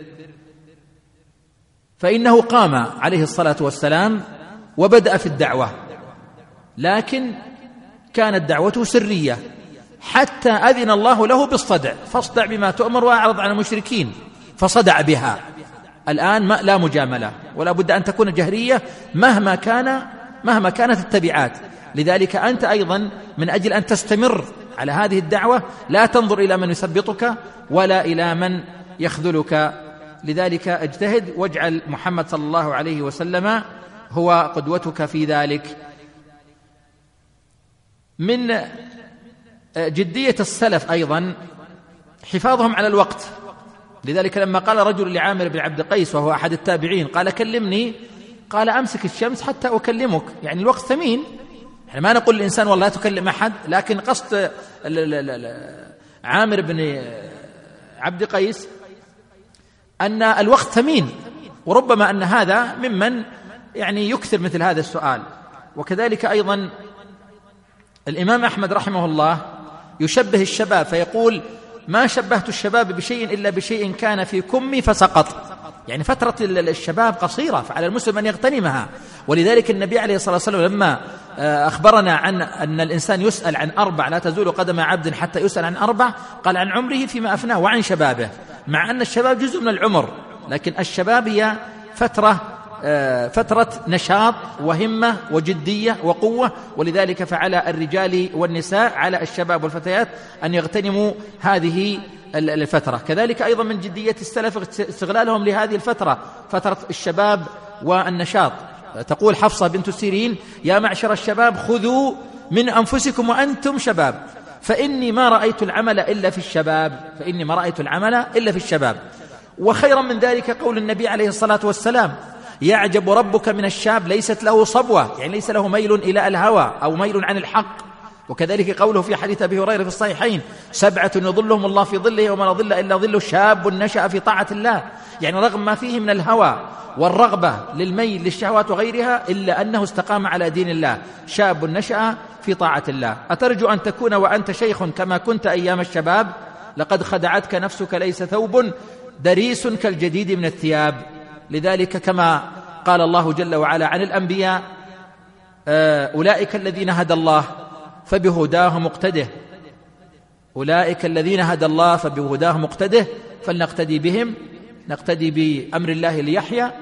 فإنه قام عليه الصلاة والسلام وبدأ في الدعوة، لكن كانت دعوته سرية حتى أذن الله له بالصدع: فاصدع بما تؤمر وأعرض عن المشركين، فصدع بها. الآن ما لا مجاملة، ولا بد أن تكون جهرية مهما كان مهما كانت التبعات. لذلك أنت أيضا من أجل أن تستمر على هذه الدعوة لا تنظر إلى من يثبطك ولا إلى من يخذلك. لذلك اجتهد واجعل محمد صلى الله عليه وسلم هو قدوتك في ذلك. من جدية السلف أيضا حفاظهم على الوقت. لذلك لما قال رجل لعامر بن عبد قيس وهو أحد التابعين: قال كلمني، قال أمسك الشمس حتى أكلمك. يعني الوقت ثمين، يعني ما نقول للإنسان والله لا تكلم أحد، لكن قصد عامر بن عبد قيس أن الوقت ثمين، وربما أن هذا ممن يعني يكثر مثل هذا السؤال. وكذلك أيضا الإمام أحمد رحمه الله يشبه الشباب فيقول: ما شبهت الشباب بشيء إلا بشيء كان في كمي فسقط. يعني فترة الشباب قصيرة، فعلى المسلم أن يغتنمها. ولذلك النبي عليه الصلاة والسلام لما أخبرنا عن أن الإنسان يسأل عن أربع لا تزول قدم عبد حتى يسأل عن أربع، قال: عن عمره فيما أفناه وعن شبابه. مع أن الشباب جزء من العمر، لكن الشباب هي فترة فترة نشاط وهمة وجدية وقوة. ولذلك فعلى الرجال والنساء، على الشباب والفتيات، أن يغتنموا هذه الفترة. كذلك أيضا من جدية السلف استغلالهم لهذه الفترة، فترة الشباب والنشاط. تقول حفصة بنت سيرين: يا معشر الشباب خذوا من أنفسكم وأنتم شباب، فإني ما رأيت العمل إلا في الشباب، فإني ما رأيت العمل إلا في الشباب. وخيرا من ذلك قول النبي عليه الصلاة والسلام: يعجب ربك من الشاب ليست له صبوة، يعني ليس له ميل إلى الهوى أو ميل عن الحق. وكذلك قوله في حديث أبي هريرة في الصحيحين: سبعة يظلهم الله في ظله وما ظل إلا ظل شاب نشأ في طاعة الله. يعني رغم ما فيه من الهوى والرغبة للميل للشهوات وغيرها، إلا أنه استقام على دين الله، شاب نشأ في طاعة الله. أترجو أن تكون وأنت شيخ كما كنت أيام الشباب؟ لقد خدعتك نفسك، ليس ثوب دريس كالجديد من الثياب. لذلك كما قال الله جل وعلا عن الأنبياء: أولئك الذين هدى الله فبهداه مقتده، أولئك الذين هدى الله فبهداه مقتده، فلنقتدي بهم، نقتدي بأمر الله ليحيى،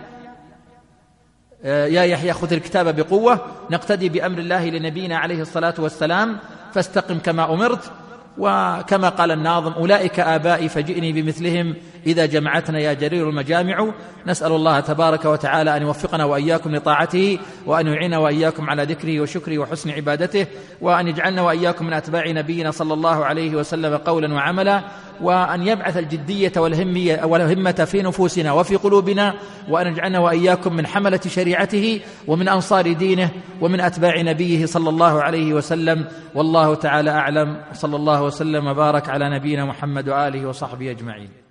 يا يحيى خذ الكتاب بقوة، نقتدي بأمر الله لنبينا عليه الصلاة والسلام فاستقم كما أمرت. وكما قال الناظم: أولئك آبائي فجئني بمثلهم إذا جمعتنا يا جرير المجامع. نسأل الله تبارك وتعالى أن يوفقنا وإياكم لطاعته، وأن يعيننا وإياكم على ذكره وشكره وحسن عبادته، وأن يجعلنا وإياكم من أتباع نبينا صلى الله عليه وسلم قولا وعملا، وأن يبعث الجدية والهمية والهمة في نفوسنا وفي قلوبنا، وأن يجعلنا وإياكم من حملة شريعته ومن أنصار دينه ومن أتباع نبيه صلى الله عليه وسلم. والله تعالى أعلم، صلى الله وسلم وبارك على نبينا محمد وآله وصحبه أجمعين.